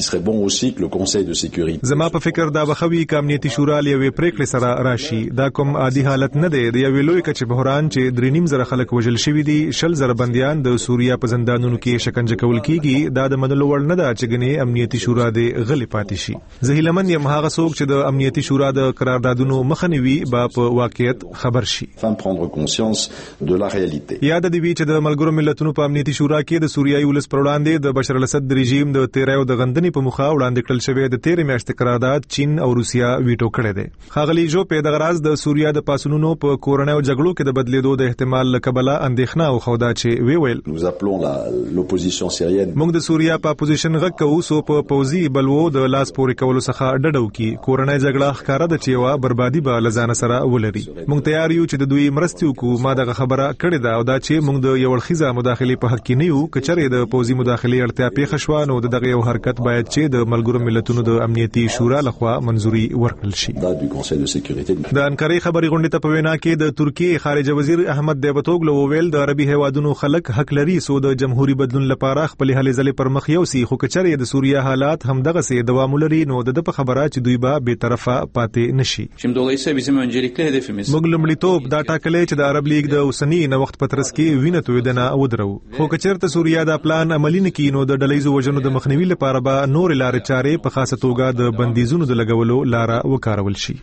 زما په فکر دا بخوي ک امنیتي شورا لوي پریکړې سره راشي. دا کوم عادي حالت نه دی. د یو لوی کچ بحران چې درې نیم زره خلک وژل شوی دي، شل زره بنديان د سوریا په زندانونو کې شکنجه کول کیږي. دا د منلو وړ نه ده چې ګنې امنیتي شورا د غلي پاتې شي. زه هیلمن یم هغه څوک چې د امنیتي شورا د قراردادونو مخنیوي با په واقعیت خبر شي. یاد دی چې د ملګرو ملتونو په امنیتي شورا کې د سوریایي ولس پر وړاندې د بشر الاسد رژیم د تیرایو د غندنې په مخه وړاندې کړل شوی د تیرې میاشتې قرارداد چین او روسیا ویټو کړی دی. خاغلی جو په دغه راز د سوریا د پاسونونو په کورنۍ او جګړو کې د بدلیدو د احتمال لکبله اندېښنه او خودا چې وی ویل موږ د سوریا په اپوزیشن غږ کوو سو په پوزي بلوو د لاس پورې کولو څخه ډډو کی کورنۍ جګړه ښکارا د چیوا بربادي به لزان سره ولري. موږ تیار یو چې د دوی مرستي وکړو. ما دغه خبره کړې ده او دا چې موږ د یو خيزه مداخله په حق کې نه یو. کچره د پوزي مداخله اړتیا پیښ شوه نو دغه یو حرکت باید چې د ملګرو ملتونو د امنیتي شورا لخوا منځوري ورکړل شي. د انکاري خبري غونډې ته په وینا کې د ترکیې خارجه وزیر احمد دیوتوغلو وویل د عربي هیوادونو خلک حق لري سو د جمهوریت بدلون لپاره خپل هلې ځلې پر مخ یو سي، خو کچره د سوریا حالات هم دغه سي دوام لري نو د په خبره چې دوی به به طرفه پاتې نشي. موږ لمړیتوب دا ټاکلې چې د عرب لیگ د اوسنی نو وخت پترس کې وینه تویدنه ودرو، خو کچرته سوریا دا پلان عملی نه کینو د ډلېزو وجنو د مخنیوي لپاره به نور لارې چارې په خاصه توګه د بندیزونو د لګولو لار وکارول شي.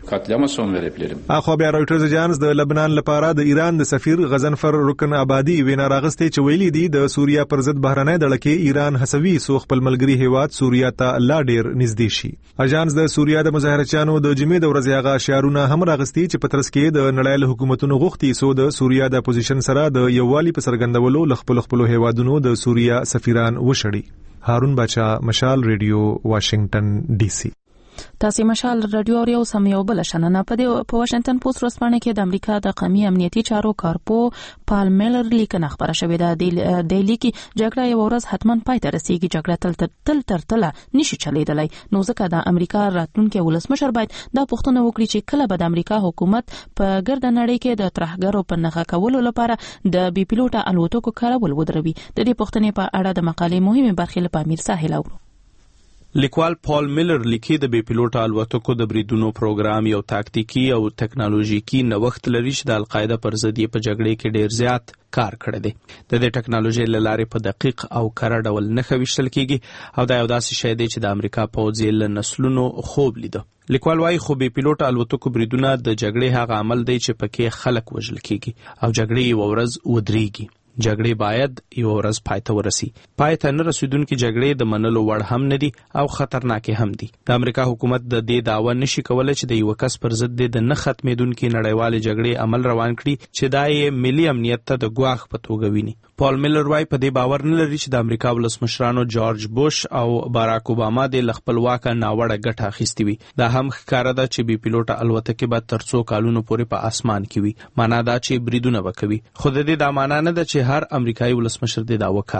اخو بیا رويټرز اجانس د لبنان لپاره د ایران د سفیر غزنفر رکن آبادی وینا راغسته چې ویلي دي د سوریا پر ضد بهرنۍ دړه کې ایران هڅوي سو خپل ملګری هیواد سوریا ته لا ډیر نږدې شي. اجانس د سوریا د مظاهرچیانو د جمعې د ورځې هغه شعارونه هم راغستي چې پترس کې د نړیوال حکومتونو غوښتي سو د سوریا د اپوزیشن سره د یووالي په سرګندولو لخپل خپل هیوادونو د سوریا سفیران وشړي. هارون بچا، مشال ریډیو، واشنگټن ډي سي. تاسو مشال رادیو اوري او سم یو بل شننه په په واشنگټن پوسټ ورسپانه کې د امریکا د قومي امنیتي چارو کارپو پال میلر لیکنه خبره شوې ده. د لیکي جګړه یو ورځ حتمان پای ته رسیږي. جګړه تل تل تر تل نشي چلیدلای. نو ځکه د امریکا راتلونکي ولسمشر باید دا پوښتنه وکړي چې کله به د امریکا حکومت په ګرد نړۍ کې د ترهګرو په نخښه کولو لپاره د بي پیلوټه الوتکو کارول ودروي. د دې پوښتنې په اړه د مقالې مهمه برخه له امیر ساحل اورو. لیکوال پال میلر لیکي د بي پیلوټه الوتکو د بریدونو پروګرام یو تاکتیکی او ټکنالوژیکي نوښت لري چې د القاعده پر ضد په جګړې کې ډیر زیات کار کړی دی. د دې ټکنالوژي لاره په دقیق او کره ډول نه خوښتل کیږي او دا یو داسې شی دی چې د امریکا پوځ له نسلونو خوب لیده. لیکوال وايي خو بي پیلوټه الوتکو بریدونه د جګړې هغه عمل دی چې پکې خلک وژل کیږي او جګړې یو ورځ ودرېږي. جګړې باید یو ورځ پای ته ورسي. پای ته نه رسیدونکې جګړې د منلو وړ هم نه دي او خطرناکې هم دي. د امریکا حکومت د دې دعوه نشي کولای چې د یو کس پر ضد د نه ختمېدونکې نړیوالې جګړې عمل روان کړي چې دا یې ملي امنیت ته د ګواښ په توګه ویني. پال میلر وايي په دې باور نه لري چې د امریکا ولسمشرانو جورج بوش او باراک اوباما د خپل واکه ناوړه ګټه اخیستې وي. دا هم ښکاره ده چې بي پیلوټه الوتکې به تر څو کالونو پورې په اسمان کې وي. معنا دا چې بریدونه وکوي، خو د دې دا معنا نه ده چې هر امریکایي ولسمشر د دا وکاروي.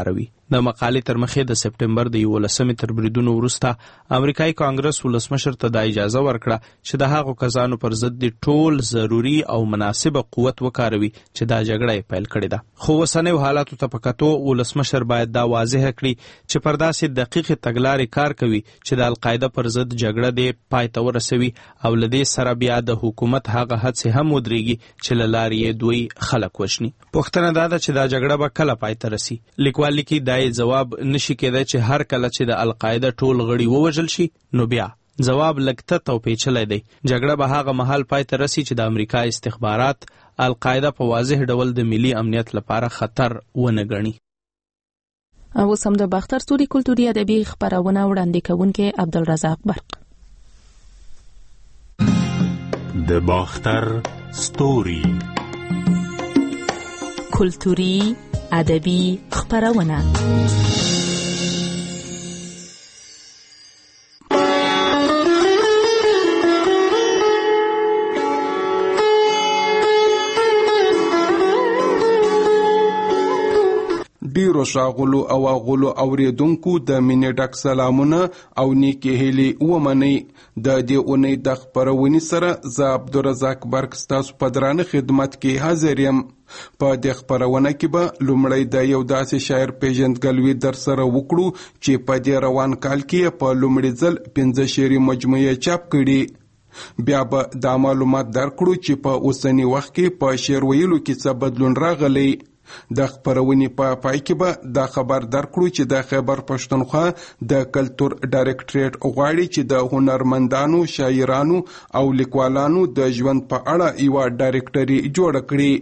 د مقالې تر مخې د سپټمبر د یولسمې تر بریدونو وروسته امریکایي کانګرس ولسمشر ته د اجازه ورکړه چې د هغو کسانو پر ضد د ټول ضروري او مناسبه قوت وکاروي چې دا جګړه یې پیل کړې ده. خو اوسنیو حالاتو ته په کتو ولسمشر باید دا واضح کړي چې پر داسې دقیقې تګلارې کار کوي چې د القاعده پر ضد جګړه دې پای ته ورسوي او له دې سره بیا د حکومت هغه هڅې هم ودرېږي چې له لارې یې دوی خلک وژني. پوښتنه دا ده چې دا جګړه به کله پای ته رسي. لیکوال لیکي دا جواب نشي کېدای چې هر کله چې د القاعده ټول غړي ووژل شي نو بیا. جواب لږ تت او پیچلی دی. جګړه به هغه مهال پای ته رسي چې د امریکا استخبارات القاعده په واضح ډول د ملي امنیت لپاره خطر ونه ګڼي. اوس هم د باختر ستوري کلتوري ادبي خپرونه وړاندې کوونکی عبدالرزاق برق. د باختر ستوري کلتوري ادبي خپرونه. ډیرو ښاغلو او اغلو اوریدونکو د مینې ډک سلامونه او نیکې هیلې ومنئ. د دې اونۍ د خپرونې سره زه عبدالرزاق برق ستاسو په درانه خدمت کې حاضر یم. په دې خپرونه کې به لومړی د یو داسې شاعر پیژندګلوي در سره وکړو چې په دې روان کال کې په لومړي ځل پنځه شعري مجموعې چاپ کړي. بیا به دا معلومات درکړو چې په اوسني وخت کې په شعر ویلو کې څه بدلون راغلی. د خپرونې په پای کې به دا خبر درکړو چې د خیبر پښتونخوا د کلتور ډایرکټریټ غواړي چې د هنرمندانو، شاعرانو او لیکوالانو د ژوند په اړه یوه ډایرکټري جوړه کړي.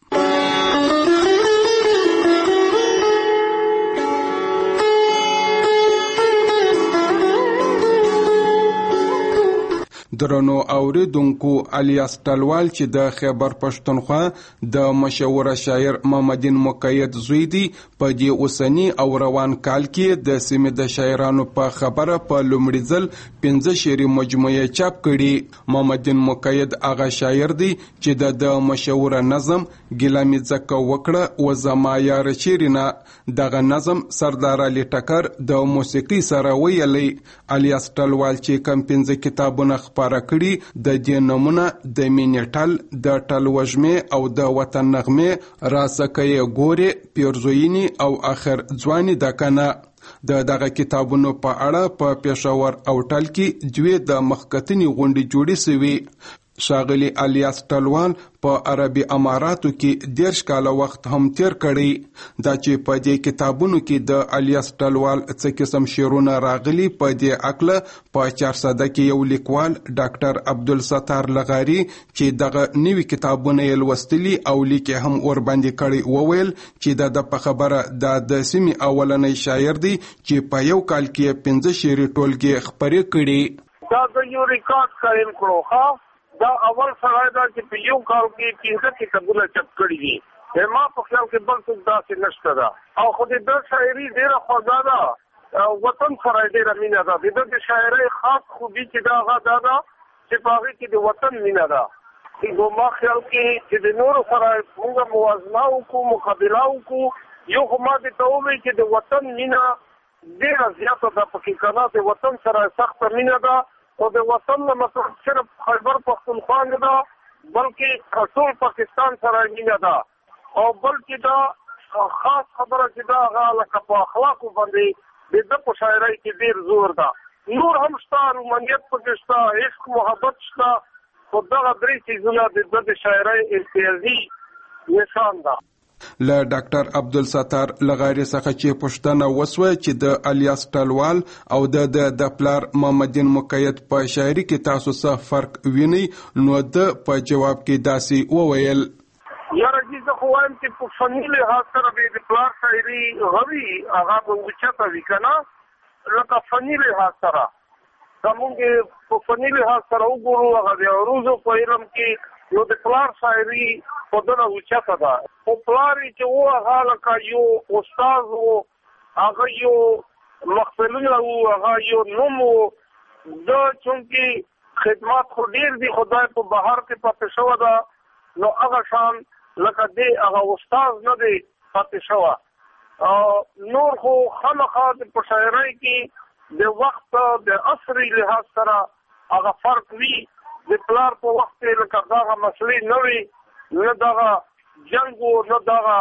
درنو اوریدونکو، الیاس ټلوال چې د خیبر پښتونخوا د مشهور شاعر محمدین مقید زوی دی، په دې اوسنی او روان کال کې د سیمې د شاعرانو په خبره په لومړي ځل پنځه شعري مجموعې چاپ کړي. محمدین مقید هغه شاعر دی چې د مشهور نظم ګیله مې ځکه وکړه و زما یار چیرې نه، دغه نظم سردار علي ټکر د موسیقي سره ویلی. الیاس ټلوال چې کم پنځه کتابونه خپاره کړي د دې نمونه د مینې ټل، د ټل وژمې او د وطن نغمې، راسکه ګورې، پیرزوینی او آخر ځواني د کنه. د دغه کتابونو په اړه په پېښور او ټل کې دوی د مخکتنې غونډې جوړې سوي. ښاغلي الیاس ټلوال په عربي اماراتو کې دیرش کاله وخت هم تیر کړی. دا چې په دې کتابونو کې د الیاس ټلوال څه قسم شعرونه راغلي، په دې اکله په چارسده کې یو لیکوال ډاکټر عبدالستار لغاري چې دغه نوي کتابونه یې لوستلي او لیک هم ورباندې کړی وویل چې د په خبره د د سیمې اولنی شاعر دی چې په یو کال کې پنځه شعري ټولګې خپرې کړي. دا د یو ریکارډ قائم کړو. ها دا اول سره دا چې په یو کال کې پنځه کتابونه چاپ کړي دي. ما په خیال کې بل څه داسې نشته ده. او خو د ده شاعري ډېره خوږه ده، وطن سره ډېره مینه ده. د ده د شاعرۍ خاص خوبي چې دا هغه دا ده چې په هغې کې د وطن مینه ده. نو ما خیال کې چې د نورو سره موږ موازنه وکړو، مقابله وکړو. یو خو ما دې ته ووایي چې د وطن مینه ډېره زیاته ده پکې، که نه د وطن سره سخته مینه ده. او د وطن نه مطلب صرف خیبر پښتونخوا نه ده، بلکې ټول پاکستان سره مینه ده. او بلکې دا خاص خبره چې دا هغه لکه په اخلاقو باندې د ده په شاعرۍ کې ډېر زور ده. نور هم شته، رومانیت پکې شته، عشق محبت شته، خو دغه درې څیزونه د ده د شاعرۍ امتیازي نشان ده. له ډاکټر عبدالستار لغاري څخه چې پوښتنه وسوه چې د الیاس ټلوال او د د پلار محمدین مقید په شاعري کې تاسو څه فرق وینئ، نو د په جواب کې داسې وویل: یاره جی زه خو وایم چې په فني لحاظ سره به د پلار شاعري غوي هغه به اوچته وي که نه، لکه فني لحاظ سره که مونږ په فني لحاظ سره وګورو هغه د عروضو په علم کې، نو د پلار شاعري په دنه اوچته ده. خو پلار یې چې و هغه لکه یو استاد و، هغه یو محفلونه و، هغه یو نوم و. ده چونکې خدمات خو ډېر دي، خدای په بهر کې پاتې شوه ده، نو هغه شان لکه دی هغه استاد نه دی پاتې شوه. نور خو خامخا په شاعرۍ کې د وخت د عصري لحاظ سره هغه فرق وي. د پلار په وخت کې لکه دغه مسلې نه وي، نه دغه جنګ و، نه دغه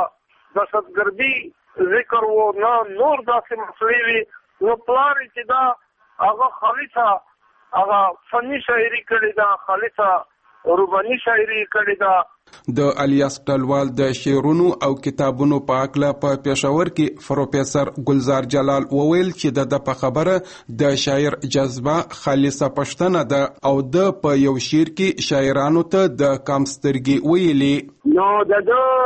دهشتګردي ذکر و، نه نور داسې مسلې وي. نو پلار چې دا هغه خالصه هغه فني شاعري کړې ده، خالصه روباني شاعري کړې ده. د الیاس ټلوال د شعرونو او کتابونو په اړه په پېښور کې پروفیسور ګلزار جلال وویل چې د په خبره د شاعر جذبه خالصه پښتنه ده او د په یو شعر کې شاعرانو ته د کامسترګي ویلي. نو د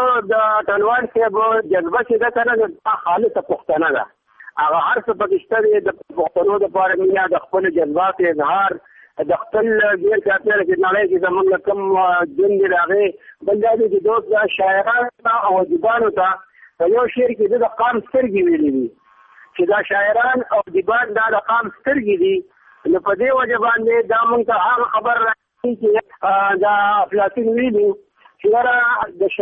د ټلوال کې جذبه چې ده کنه د خالصه پښتنه ده. هغه هر څه پکشته د پښتنو د پاره مینه د خپل جذبات اظهار د خپل غیر چاپیره کې نړۍ کې زمونږ کوم دین دی راغی بل دا دی چې دوست شاعران او ادیبانو ته په یو شعر کې د قام سترګې ویلي دي چې دا شاعران او ادیبان دا د قام سترګې دي. نو په دې وجه باندې دا مونږ ته هغه خبر راځي چې دا افلاطون ویلي چې د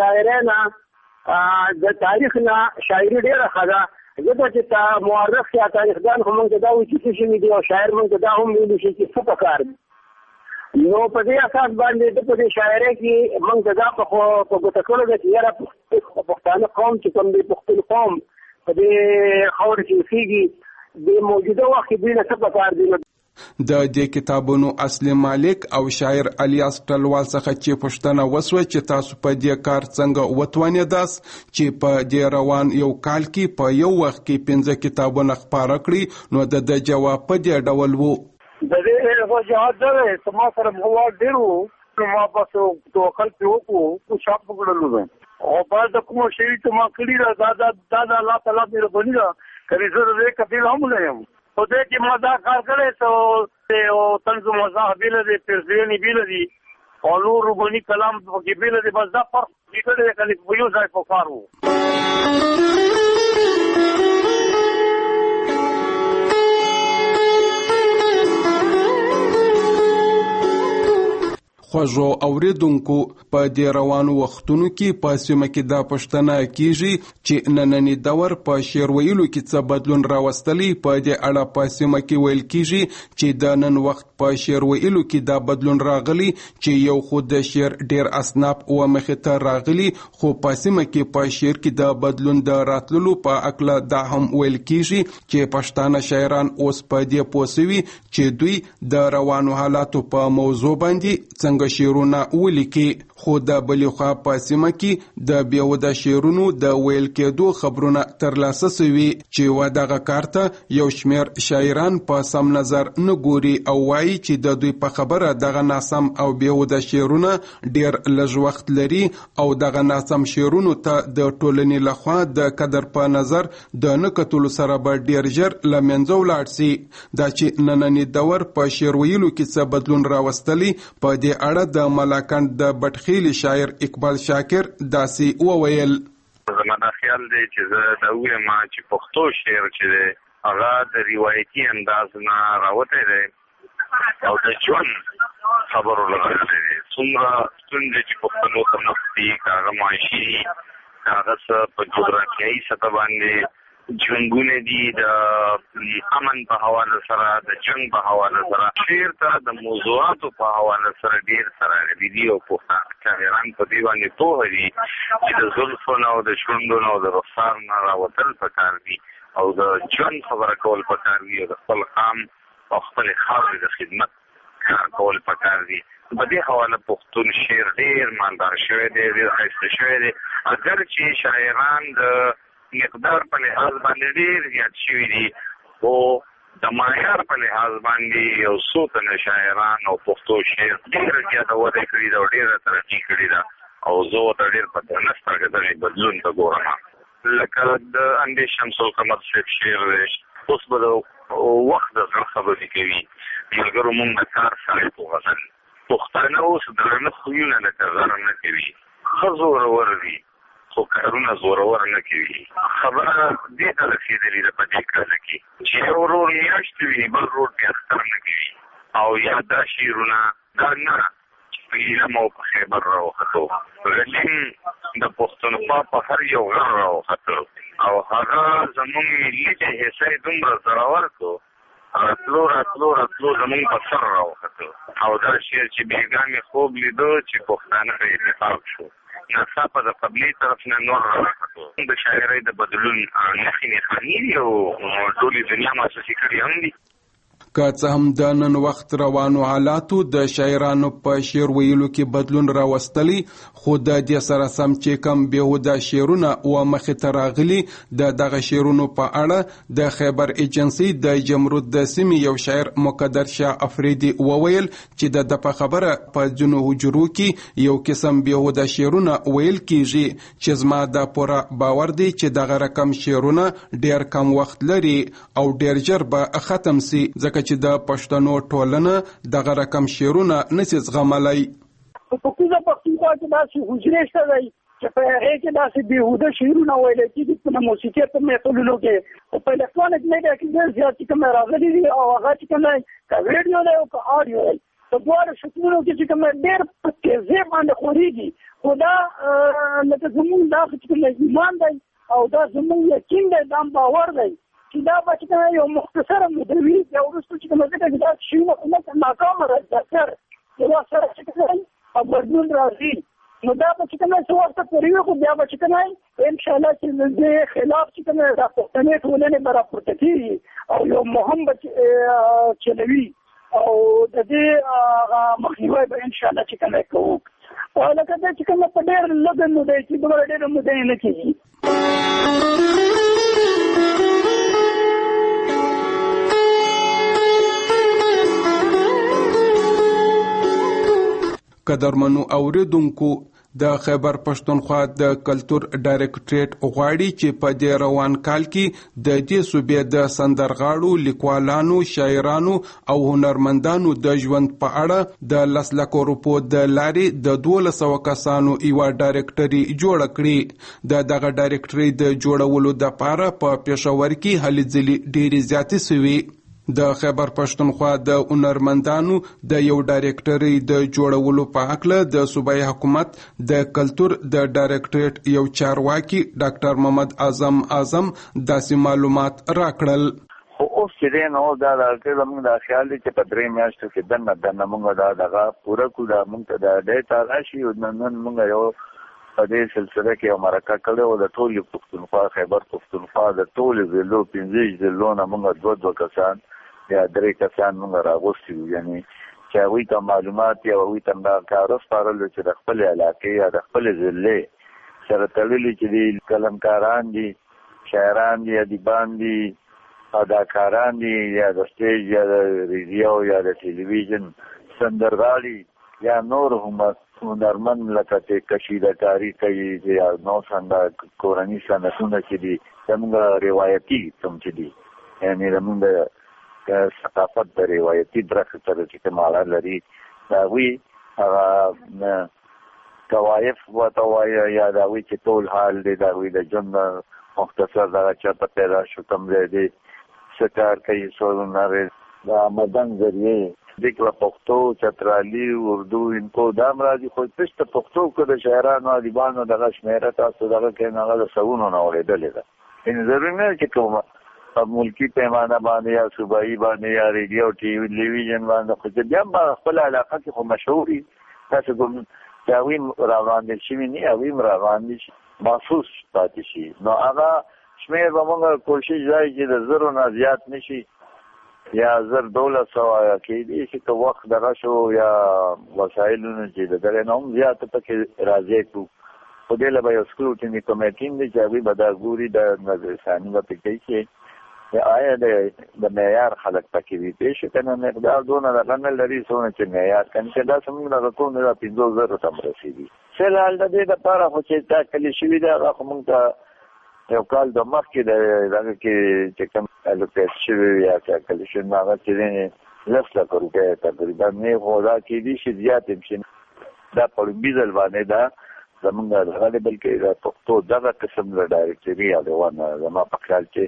شاعرانو د تاریخ نه شاعري ډېره ښه ده. ځکه چې تا مورخ یا تاریخدان خو موږ ته دا وایي چې څه شوي دي او شاعر موږ ته دا هم ویلي شي چې څه پکار دي. نو په دې اساس باندې د په دې شاعرۍ کې موږ ته دا په ګوته کړو ده چې یاره پښتانه قوم چې کوم دی پښتون قوم په دې خاوره کې اوسېږي د موجوده وخت کې دوی نه څه پکار دي. د دې کتابونو اصلي مالک او شاعر الیاس ټلوال څخه چې پوښتنه وسوه چې تاسو په دې کار څنګه وتوانیداست چې په دې روان یو کال کې په یو وخت کې پنځه کتابونه خپاره کړي، نو د د جواب په دې ډول وو. د دې وجه دا ده چې ما سره مواد ډېر وو، نو ما بس توکل په وکړو او شاپ وکړلو. او بعد کوم شی چې ما کړی دا دا دا الله تعالی دې بنی دا کړي زه دې کبیر هم نه یم. په دې کې ما دا کار کړی ته او طنز مزاح بیل دي پرزيني بیل دي او نور غونی کلام کې بیل دي، بس دا فرق دې کړي په یو ځای په کار وو. خوږو اوریدونکو په دې روانو وختونو کې په سیمه کې دا پښتنه کیږي چې نننی دور په شعر ویلو کې څه بدلون راوستلی. په دې اړه په سیمه کې ویل کیږي چې د نن وخت په شعر ویلو کې دا بدلون راغلی چې یو خود د شعر ډیر اسناب او مخې ته راغلی، خو په سیمه کې په شعر کې د بدلون د راتللو په اړه دا هم ویل کیږي چې پښتانه شاعران اوس په دې پوسوي چې دوی د روانو حالاتو په موضوع باندې څنګه شعرونه ولیکي. خو د بلې خوا په سیمه کې د بیهوده شعرونو د ویل کېدو خبرونه ترلاسه سوي چې و دغه کار ته یو شمېر شاعران په سم نظر نه ګوري او وایي چې د دوی په خبره دغه ناسم او بیهوده شعرونه ډېر لږ وخت لري او دغه ناسم شعرونو ته د ټولنې لخوا د قدر په نظر د نه کتلو سره به ډېر ژر له منځه ولاړ سي. دا چې نننی دور په شعر ویلو کې څه بدلون راوستلی، په دې اړه د ملاکنډ د بټخیل شاعر اقبال شاکر داسې وویل. زما دا خیال دی چې زه دا ووایم چې پښتو شعر چې دی هغه د روایتي انداز نه راوتی دی او د ژوند خبرو لګولی دی. څومره ستونزې چې پښتنو ته نفت دي، که هغه معاشي دي، که هغه څه په جغرافیایي سطح باندې جنګونه دي، د امن په حواله سره، د جنګ په حواله سره، شعر ته د موضوعاتو په حواله سره ډېر سره راغلي دي او پښتانه شاعران په دې باندې پوه دي چې د زلفو نه او د شونډو نه او د رخسار نه راوتل پکار دي او د ژوند خبره کول پکار دي او د خپل قام او خپلې خاورې د خدمت کار کول پکار دي. په دې حواله پښتون شعر ډېر مالدار شوی دی، ډېر ښایسته شوی دی. اگر چې شاعران د مقدار په لحاظ باندې ډېر زیات شوي دي، خو د معیار په لحاظ باندې یو څو تنه شاعران او پښتو شعر ډېره زیاته وده کړې ده او ډېره ترقي کړې ده او زه ورته ډېر په درنه سترګه دغې بدلون ته ګورم. لکه د اندې شمس القمر صاحب شعر دی، اوس به د وخت د زړه خبرې کوي. ملګرو مونږ د کار سړی په غزل پښتانه اوس درنه خویونه لکه غر نه کوي، ښه زورور دي خو کارونه زورور نه کوي. خبره دې ته رسېدلې ده په دې کال کې چې یو ورور میاشت وي بل ورور بیا اختر نه کوي او یا دا شعرونه دا نه چې په ایلم او په خیبر راوخته. غلیم د پښتونخوا په هر یو غر راوخته او هغه زموږ ملي چې حصه دومره زړور کړو راتلو راتلو راتلو زموږ په سر راوخته او دا شعر چې بېګا مې خوب لیدو چې پښتانه په اتفاق شو ناڅاپه د قبلي طرف نه نور راوخته. د شاعرۍ د بدلون نښې نښانې دي او ټولې دنیا محسوسې کړي هم دي. که څه هم د نن وخت روانو حالاتو د شاعرانو په شعر ویلو کې بدلون راوستلی، خو د دې سره سم چې کم بېهوده شعرونه و مخې ته راغلي د دغه شعرونو په اړه د خیبر ایجنسي د جمرود د سیمې یو شاعر مقدر شاه افریدي وویل چې د ده په خبره په ځینو حجرو کې یو قسم بېهوده شعرونه ویل کیږي چې زما دا پوره باور دی چې دغه رقم شعرونه ډېر کم وخت لري او ډېر ژر به ختم سي، ځکه چې د پښتنو ټولنه دغه رقم شعرونه نشي زغملی. په کوزه پښتونخوا کې داسې حجرې شته دی چې په هغې کې داسې بېهوده شعرونه ویلی کېږي په موسیقي په محفلونو کې په الکترونیک میډیا کې ډېر زیات چې کوم راغلي دي او هغه چې کوم دی که ویډیو دی او که آډیو دی په دواړو شکلونو کې چې کوم ډېر په تیزۍ باندې خورېږي، خو دا لکه زمونږ دا چې کوم ایمان دی او دا زمونږ یقین دی، دا باور دی چې دا به چې کوم یو مختصره موده وي بیا وروسته چې کوم ځکه چې دا شعرونه خو لکه ناکامه راځي دا کار یوه سره چې کوم او بدلون راځي نو دا به چې کوم څه وخته پورې وي خو بیا به چې کوم انشاءالله چې د دې خلاف چې کوم دا پښتنې ټولنې به راپورته کېږي او یو مهم به چلوي او د دې مخنیوی به انشاءالله چې کوم کوو. او لکه دا چې کوم په ډېر لږه موده کې دومره ډېره موده یې نه کېږي. قدرمنو اوریدونکو، د خیبر پښتونخوا د کلتور ډایرکټریټ غواړي چې په دې روان کال کې د دې صوبې د سندرغاړو، لیکوالانو، شاعرانو او هنرمندانو د ژوند په اړه د لس لکو روپو د لارې د دولس سوه کسانو یوه ډایرکټري جوړه کړي. د دغه ډایرکټري د جوړولو دپاره په پېښور کې هلې ځلې ډېرې زیاتې سوي. د خیبر پښتونخوا د هنرمندانو د یو ډایرکټري د جوړولو په هکله د صوبایي حکومت د کلتور د ډایرکټریټ یو چارواکي ډاکټر محمد اعظم اعظم داسې معلومات راکړل. خو اوس چې دی نو دا د زموږ دا خیال دی چې په درې میاشتو کې دننه دننه موږ دا دغه پوره کړو، دا موږ ته دا ډیټا راشي او نن موږ یو په دې سلسله کې یو مرکه کړې وه د ټولې پښتونخوا خیبر پښتونخوا د ټولې ضلعو پنځه ضلعو نه موږ دوه دوه کسان یا درې کسان موږ راغوستي وو، یعنې چې هغوی ته معلومات یا هغوی ته دا کار وسپارلو چې د خپلې علاقې یا د خپلې ضلعې سره تړلي چې دي قلمکاران دي، شاعران دي، ادیبان دي، اداکاران دي، یا د سټیج یا د ریډیو یا د ټلویزیون سندرغاړي یا نور هنرمند لکه چې کشیدهکاري کوي یا نور څنګه کورني صنعتونه چې دي زموږ روایتي کوم چې دي یعنې زموږ د ثقافت د روایتي برخې سره چې کوم اړه لري د هغوی هغه توایف ورته وایي یا د هغوی چې ټول حال دی د هغوی د ژوند مختصر دغه چاته پیدا شو کوم ځای دی څه کار کوي څو هنر د آمدن ذریعې دې کې پښتو، چترالي، اردو، انکو دا هم راځي، خو تش ته پښتو کې د شاعرانو ادیبانو دغه شمېره تاسو دغه کې هغه د سوونو نه اورېدلې ده. یعنې ضروري نه چې کومه په ملکي پیمانه باندې یا صوبایي باندې یا ریډیو ټلویزیون باندې خو چې بیا هم په خپله علاقه کې خو مشهور وي تاسو کوم چې هغوی را وړاندې شوي نه هغوی هم را وړاندې شي محسوس پاتې شي نو هغه شمېر به موږ کوشش دی چې د زرو نه زیات نه شي یا زر دولس سوه کېدای شي که وخت دغه شو یا وسایلونه چې د دغې نه هم زیاته پکې راضي کړو خو دې له به یو سکروټیني کمیټین دی چې هغوی به دا ګوري د نظرثاني به پکې کوي چې آیا د معیار خلک پکې وي پېښ شي که نه مقدار دونه دغه نه لري څومره چې معیار کنې چې دا زموږ دغه ټول دا پنځو زرو ته هم رسېږي. فلحال د دې دپاره خو چې ټاکلې شوي دی هغه خو موږ ته یو کال د مخکې د دغه کې چې کوم الوکیټ شوي وي یا ټاکلې شوي نو هغه چې دی لس لکه روپۍ تقریبا نه خو دا کېدای شي زیات هم شي دا په لومبي ځل باندې دا زموږ دغه دی بلکې د پښتو دغه قسم د ډایرکټري یادونه زما په خیال کې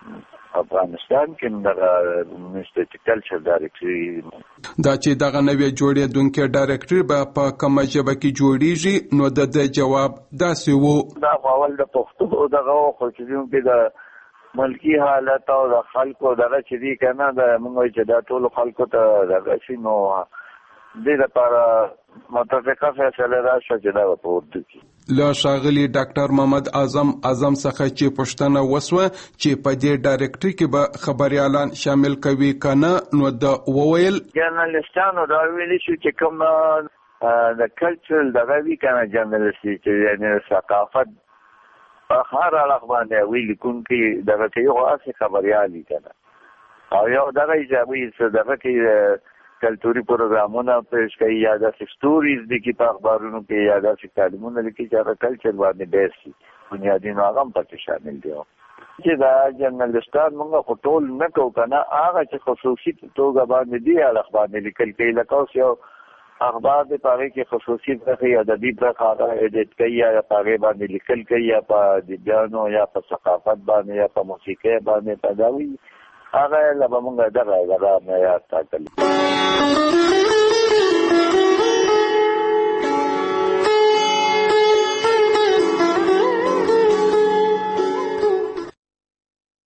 افغانستان کې د منسټر کلچر ډایرکټري دا چې دغه نوې جوړېدونکې ډایرکټري به په کومه ژبه کې جوړیږي نو د د جواب داسې وو دا اول د پښتو دغه خو چې د ملکی حالت او د خلکو دغه چې دی کنه د موږ چې دا ټول خلکو ته دغه شي نو د لپاره متفقه فیصله راشه چې دا په اردو کې له ښاغلي ډاکټر محمد اعظم اعظم څخه چې پوښتنه وسوه چې په دې ډایرکټري کې به خبريالان شامل کوي کنه نو د وویل جرنالستانو دا ویلي شو چې کوم د کلچرل دغه وی کنه جرنالستي چې یعنی ثقافت په هر اړه باندې ویل کوونکی دغه کې یو اصلي خبريالي کنه او یو دغه ایجابي څه دغه کې کلتوري پروګرامونه پېښ کوي یا د سټوریز د کی په اخبارونو کې یا د تعلیمونو کې چې هغه کلچر باندې بیسي بنیادی نظام پکې شامل دي چې دا جرنالستان موږ ټول نه کو کنه هغه چې خصوصي توګه باندې دی اخبار لیکل کوي لکه یو اخبار د پاره کې خصوصي برخه ادبي برخه هغه ایډیټ کوي یا پاره باندې لیکل کوي یا په دیانو یا په ثقافت باندې یا په موسیقي باندې پداوي هغه لبا مونږه دغه دغه معیار ټاکل